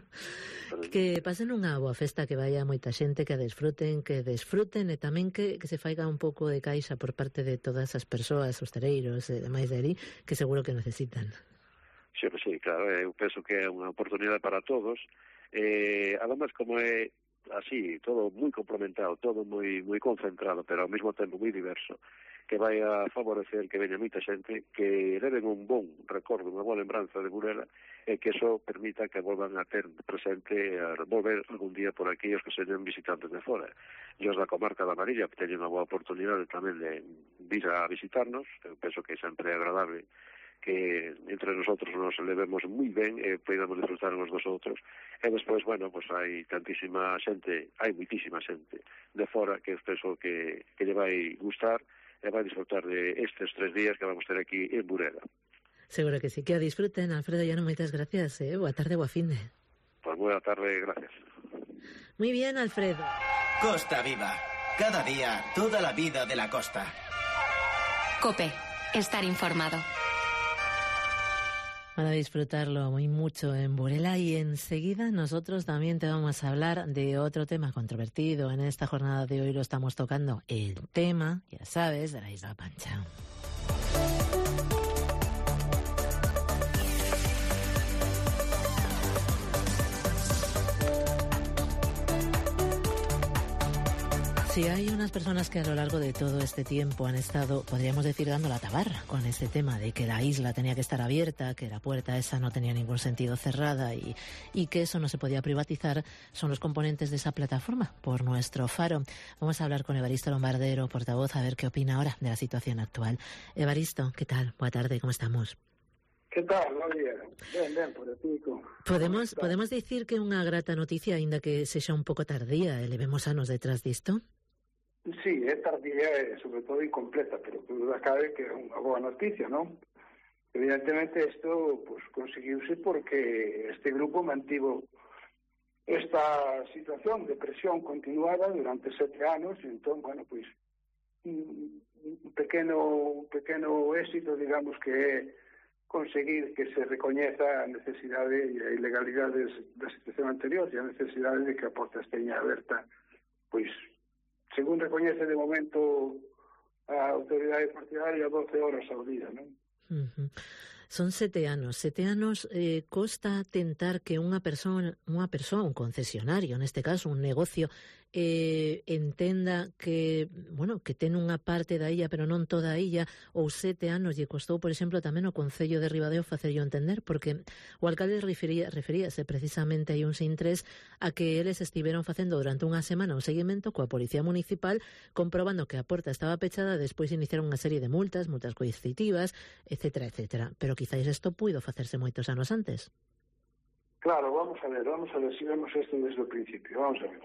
D: Que pasen unha boa festa, que vaya moita xente, que desfruten e tamén que se faiga un pouco de caixa por parte de todas as persoas, hostareiros e demais de ali, que seguro que necesitan.
S: Sí, claro, eu penso que é unha oportunidade para todos, además como é así, todo moi complementado, todo moi concentrado, pero ao mesmo tempo moi diverso, que vai a favorecer que veña moita xente, que leven un bon recordo, unha boa lembranza de Burela, e que eso permita que volvan a ter presente, a volver algún día por aquí os que señan visitantes de fora. E os da comarca da Marilla teñen unha boa oportunidade tamén de vir a visitarnos, eu penso que sempre é agradable que entre nosotros nos levemos moi ben e podamos disfrutar uns dos outros. E despois, pues hai tantísima xente, hai moitísima xente de fora que penso que lle vai gustar e vai disfrutar de estes 3 días que vamos ter aquí en Burela.
D: Seguro que sí, que a disfruten. Alfredo Llano, moitas gracias, boa tarde, boa finde.
S: Pues boa tarde, gracias.
D: Muy bien, Alfredo.
B: Costa Viva, cada día, toda la vida de la costa.
P: COPE, estar informado.
D: Van a disfrutarlo muy mucho en Burela y enseguida nosotros también te vamos a hablar de otro tema controvertido. En esta jornada de hoy lo estamos tocando, el tema, ya sabes, de la Isla Pancha. Si hay unas personas que a lo largo de todo este tiempo han estado, podríamos decir, dando la tabarra con este tema de que la isla tenía que estar abierta, que la puerta esa no tenía ningún sentido cerrada y que eso no se podía privatizar, son los componentes de esa plataforma por nuestro faro. Vamos a hablar con Evaristo Lombardero, portavoz, a ver qué opina ahora de la situación actual. Evaristo, ¿qué tal? Buena tarde, ¿cómo estamos?
A: Que tal? Ben, por aquí.
D: Podemos decir que unha grata noticia, aínda que sexa un pouco tardía, e levemos anos detrás disto?
A: Sí, é tardía e sobre todo incompleta, pero duda cabe que é unha boa noticia, non? Evidentemente isto conseguiuse porque este grupo mantivo esta situación de presión continuada durante 7 anos, e entón, un pequeno éxito, digamos, que é conseguir que se recoñeza a necesidade e a ilegalidade da situación anterior e a necesidade de que a porta esteña aberta, según recoñece de momento a autoridade partidaria, 12 horas ao día, non?
D: Son 7 anos. 7 anos costa tentar que unha persoa, un concesionario, neste caso un negocio, entenda que, bueno, que ten unha parte da illa, pero non toda a illa, ou 7 anos lle costou, por exemplo, tamén o Concello de Ribadeo facerlo entender, porque o alcalde referíase precisamente aí un sintres a que eles estiveron facendo durante unha semana un seguimento coa Policía Municipal, comprobando que a porta estaba pechada, despois iniciaron unha serie de multas coercitivas, etcétera, etcétera. Pero quizáis isto puido facerse moitos anos antes.
A: Claro, vamos a ver si vemos isto desde o principio. Vamos a ver.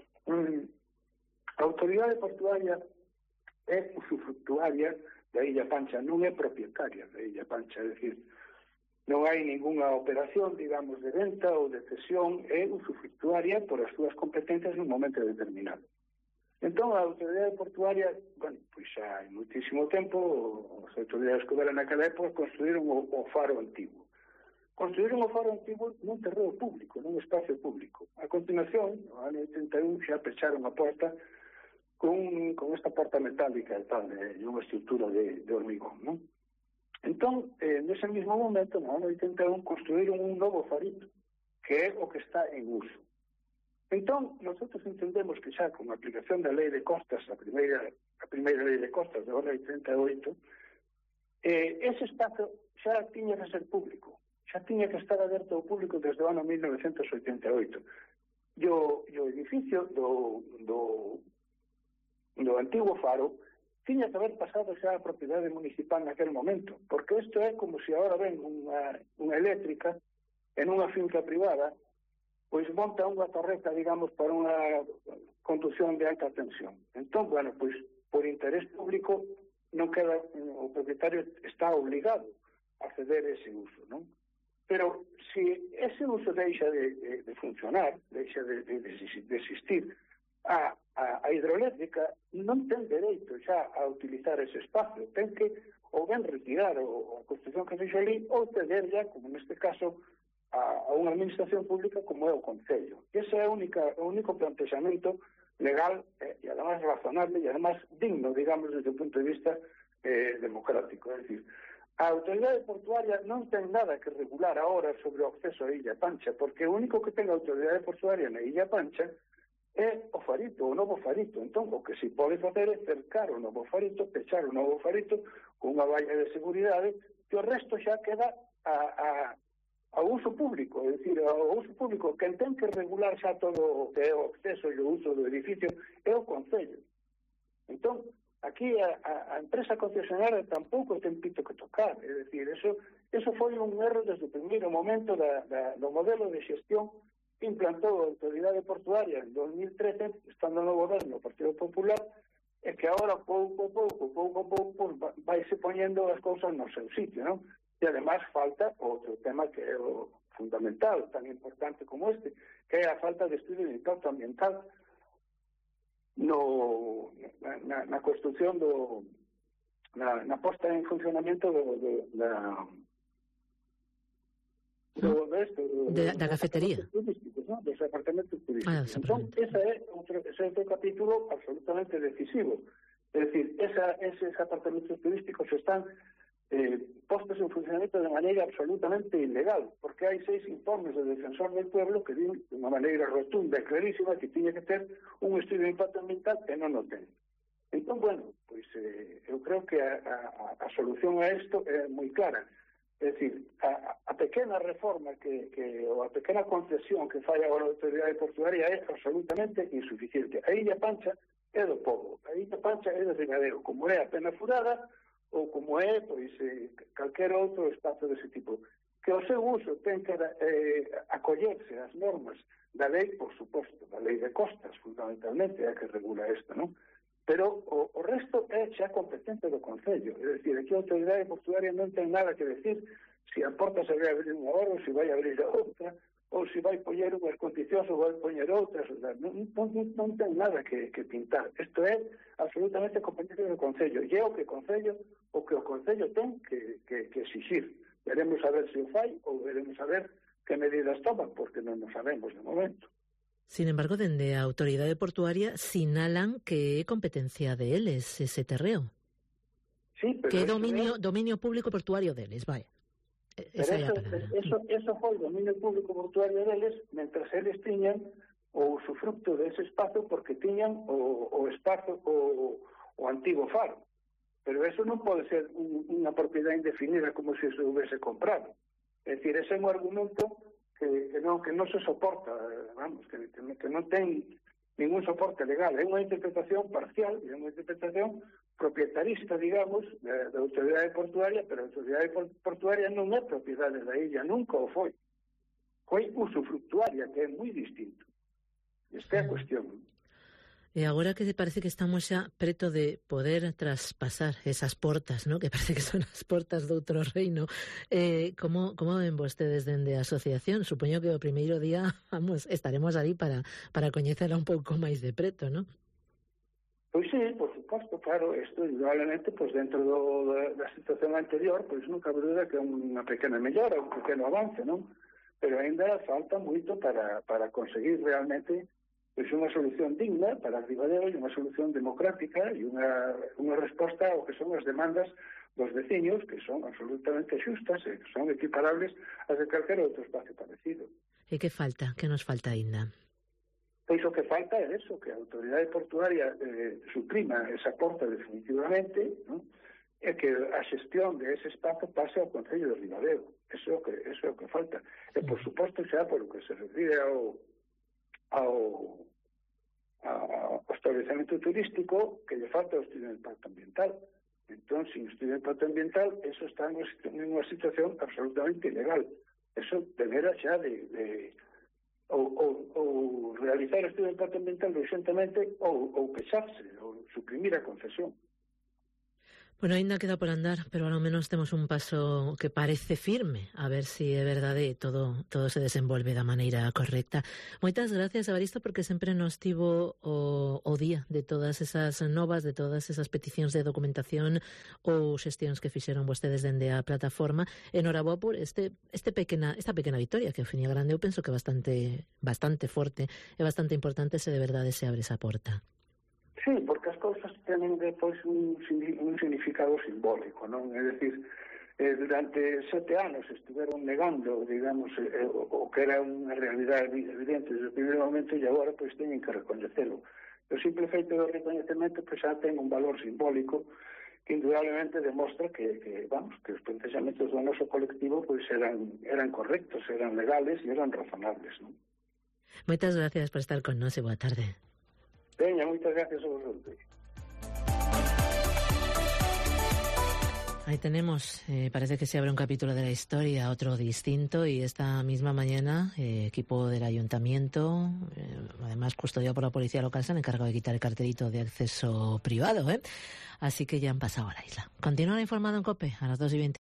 A: A autoridade portuaria é usufructuaria da Illa Pancha, non é propietaria da Illa Pancha, é dicir, non hai ninguna operación, digamos, de venta ou de cesión, é usufructuaria por as súas competencias nun momento determinado. Entón, a autoridade portuaria, bueno, pois xa hai muitísimo tempo, as autoridades que eran naquela época construíron o faro antigo. Construíron o faro antigo nun terreo público, nun espacio público. A continuación, no ano 81, xa pecharon a porta con esta porta metálica e tal, e unha estrutura de hormigón, non? Entón, nese mesmo momento, no ano 81, construíron un novo farito, que é o que está en uso. Entón, nosotros entendemos que xa con a aplicación da lei de costas, a primeira lei de costas do ano 88, ese espacio xa tiña que ser público, xa tiña que estar aberto ao público desde o ano 1988. E o edificio do antigo faro tiña que haber pasado xa a propiedade municipal naquele momento, porque isto é como se agora ven unha eléctrica en unha finca privada, pois monta unha torreta, digamos, para unha conducción de alta tensión. Entón, bueno, pois por interés público non queda, o propietario está obligado a ceder ese uso, non? Pero se ese uso deixa de funcionar, deixa de existir, a hidroeléctrica non ten dereito xa a utilizar ese espacio, ten que ou ben retirar a construcción que fixo ali ou ceder ya, como neste caso, a unha administración pública como é o Concello. Ese é o único plantexamento legal e además razonable e además digno, digamos, desde o punto de vista democrático. É dicir, a autoridade portuaria non ten nada que regular agora sobre o acceso á Illa Pancha, porque o único que ten a autoridade portuaria na Illa Pancha é o farito, o novo farito. Entón, o que se pode facer é cercar o novo farito, pechar o novo farito con unha valla de seguridade, que o resto xa queda ao uso público. É dicir, ao uso público, quen ten que regular xa todo o que é o acceso e o uso do edificio é o Concello. Entón, aquí a empresa concesionaria tampouco ten pito que tocar. É dicir, eso foi un erro desde o primeiro momento do modelo de xestión que implantou a autoridade portuaria en 2013, estando no goberno do Partido Popular, e que agora pouco a pouco vaise poñendo as cousas no seu sitio, non? E además falta outro tema que é o fundamental, tan importante como este, que é a falta de estudio de impacto ambiental na construcción na posta en funcionamento
D: da cafetería,
A: dos apartamentos turísticos. Entón, ese é outro capítulo absolutamente decisivo. É dicir, eses apartamentos turísticos están postos en funcionamento de maneira absolutamente ilegal, porque hai 6 informes do Defensor del Pueblo que din de unha maneira rotunda e clarísima que tiña que ter un estudio de impacto ambiental que non o ten. Entón, bueno, pois eu creo que a solución a isto é moi clara. É dicir, a pequena reforma ou a pequena concesión que fai agora a autoridade portuaria é absolutamente insuficiente. A Illa Pancha é do povo, a Illa Pancha é de Ribadeo, como é a Pena Furada ou como é, pois, calquer outro espazo dese tipo. Que o seu uso ten que acollerse ás normas da lei, por suposto, da lei de costas, fundamentalmente, é a que regula isto, non? Pero o resto é xa competente do Concello. É dicir, aquí a autoridade portuaria non ten nada que decir se a porta se vai abrir unha hora ou se vai abrir a outra, ou se vai poñer unhas condicións ou vai poñer outras. Non ten nada que pintar. Isto é absolutamente competente do Concello. E é o que o Concello ten que exixir. Veremos a ver se o fai ou veremos a ver que medidas toman, porque non nos sabemos de momento.
D: Sin embargo, dende a autoridade portuaria sinalan que é competencia de eles ese terreo.
A: Sí, pero
D: que é dominio público portuario deles, vai.
A: Pero eso foi dominio público portuario deles mentras eles tiñan o usufructo dese espazo porque tiñan o espazo o antigo faro. Pero eso non pode ser unha propiedade indefinida como se se houvese comprado. É dicir, ese é un argumento que non se soporta, vamos, que non ten ningún soporte legal. É unha interpretación parcial, é unha interpretación propietarista, digamos, da autoridade portuaria, pero a autoridade portuaria non é propiedade da illa, nunca o foi. Foi usufructuaria, que é moi distinto. Esta é a cuestión.
D: E agora que parece que estamos xa preto de poder traspasar esas portas, ¿no? Que parece que son as portas do outro reino, como ven vostedes dende a asociación? Supoño que o primeiro día, vamos, estaremos ali para coñecela un pouco máis de preto, ¿no?
A: Pois sí, por suposto, claro, isto indudablemente, pois dentro da situación anterior, pois non cabe duda que é unha pequena mellora, un pequeno avance, non? Pero ainda falta moito para conseguir realmente pois unha solución digna para Ribadeo e unha solución democrática e unha resposta ao que son as demandas dos veciños, que son absolutamente xustas e que son equiparables ás de calquera outro espacio parecido.
D: E que falta? Que nos falta ainda?
A: Pois o que falta é eso, que a autoridade portuaria suprima esa porta definitivamente, ¿no? E que a xestión de ese espazo pase ao Concello de Ribadeo. Eso é o que falta. E, por suposto, xa por o que se refire ao establecemento turístico, que lle falta o estudio de impacto ambiental. Entón, sin estudio de impacto ambiental, eso está en unha situación absolutamente ilegal. Eso deberá xa de ou realizar o estudio de impacto ambiental urgentemente ou pecharse, ou suprimir a concesión.
D: Bueno, ainda queda por andar, pero ao menos temos un paso que parece firme, a ver se é verdade todo se desenvolve da maneira correcta. Moitas gracias, Evaristo, porque sempre nos tivo o día de todas esas novas, de todas esas peticións de documentación ou xestións que fixeron vostedes dende a plataforma. Enhoraboa por esta pequena victoria, que ao fin e grande eu penso que bastante forte e bastante importante se de verdade se abre esa porta.
A: Sí, porque as cousas tenen depois un significado simbólico, non? É dicir, durante 7 anos estiveron negando, digamos, o que era unha realidade evidente desde o primeiro momento e agora pois teñen que recoñecelo. O simple feito do recoñecemento pois xa ten un valor simbólico que indudablemente demostra que os plantexamentos do noso colectivo pois eran correctos, eran legales e eran razonables, non?
D: Moitas gracias por estar con nós e boa tarde.
A: Veña, moitas gracias a vosotros.
D: Ahí tenemos, parece que se abre un capítulo de la historia, otro distinto, y esta misma mañana equipo del ayuntamiento, además custodiado por la policía local, se han encargado de quitar el cartelito de acceso privado, así que ya han pasado a la isla. Continúan informando en COPE a las 2:20.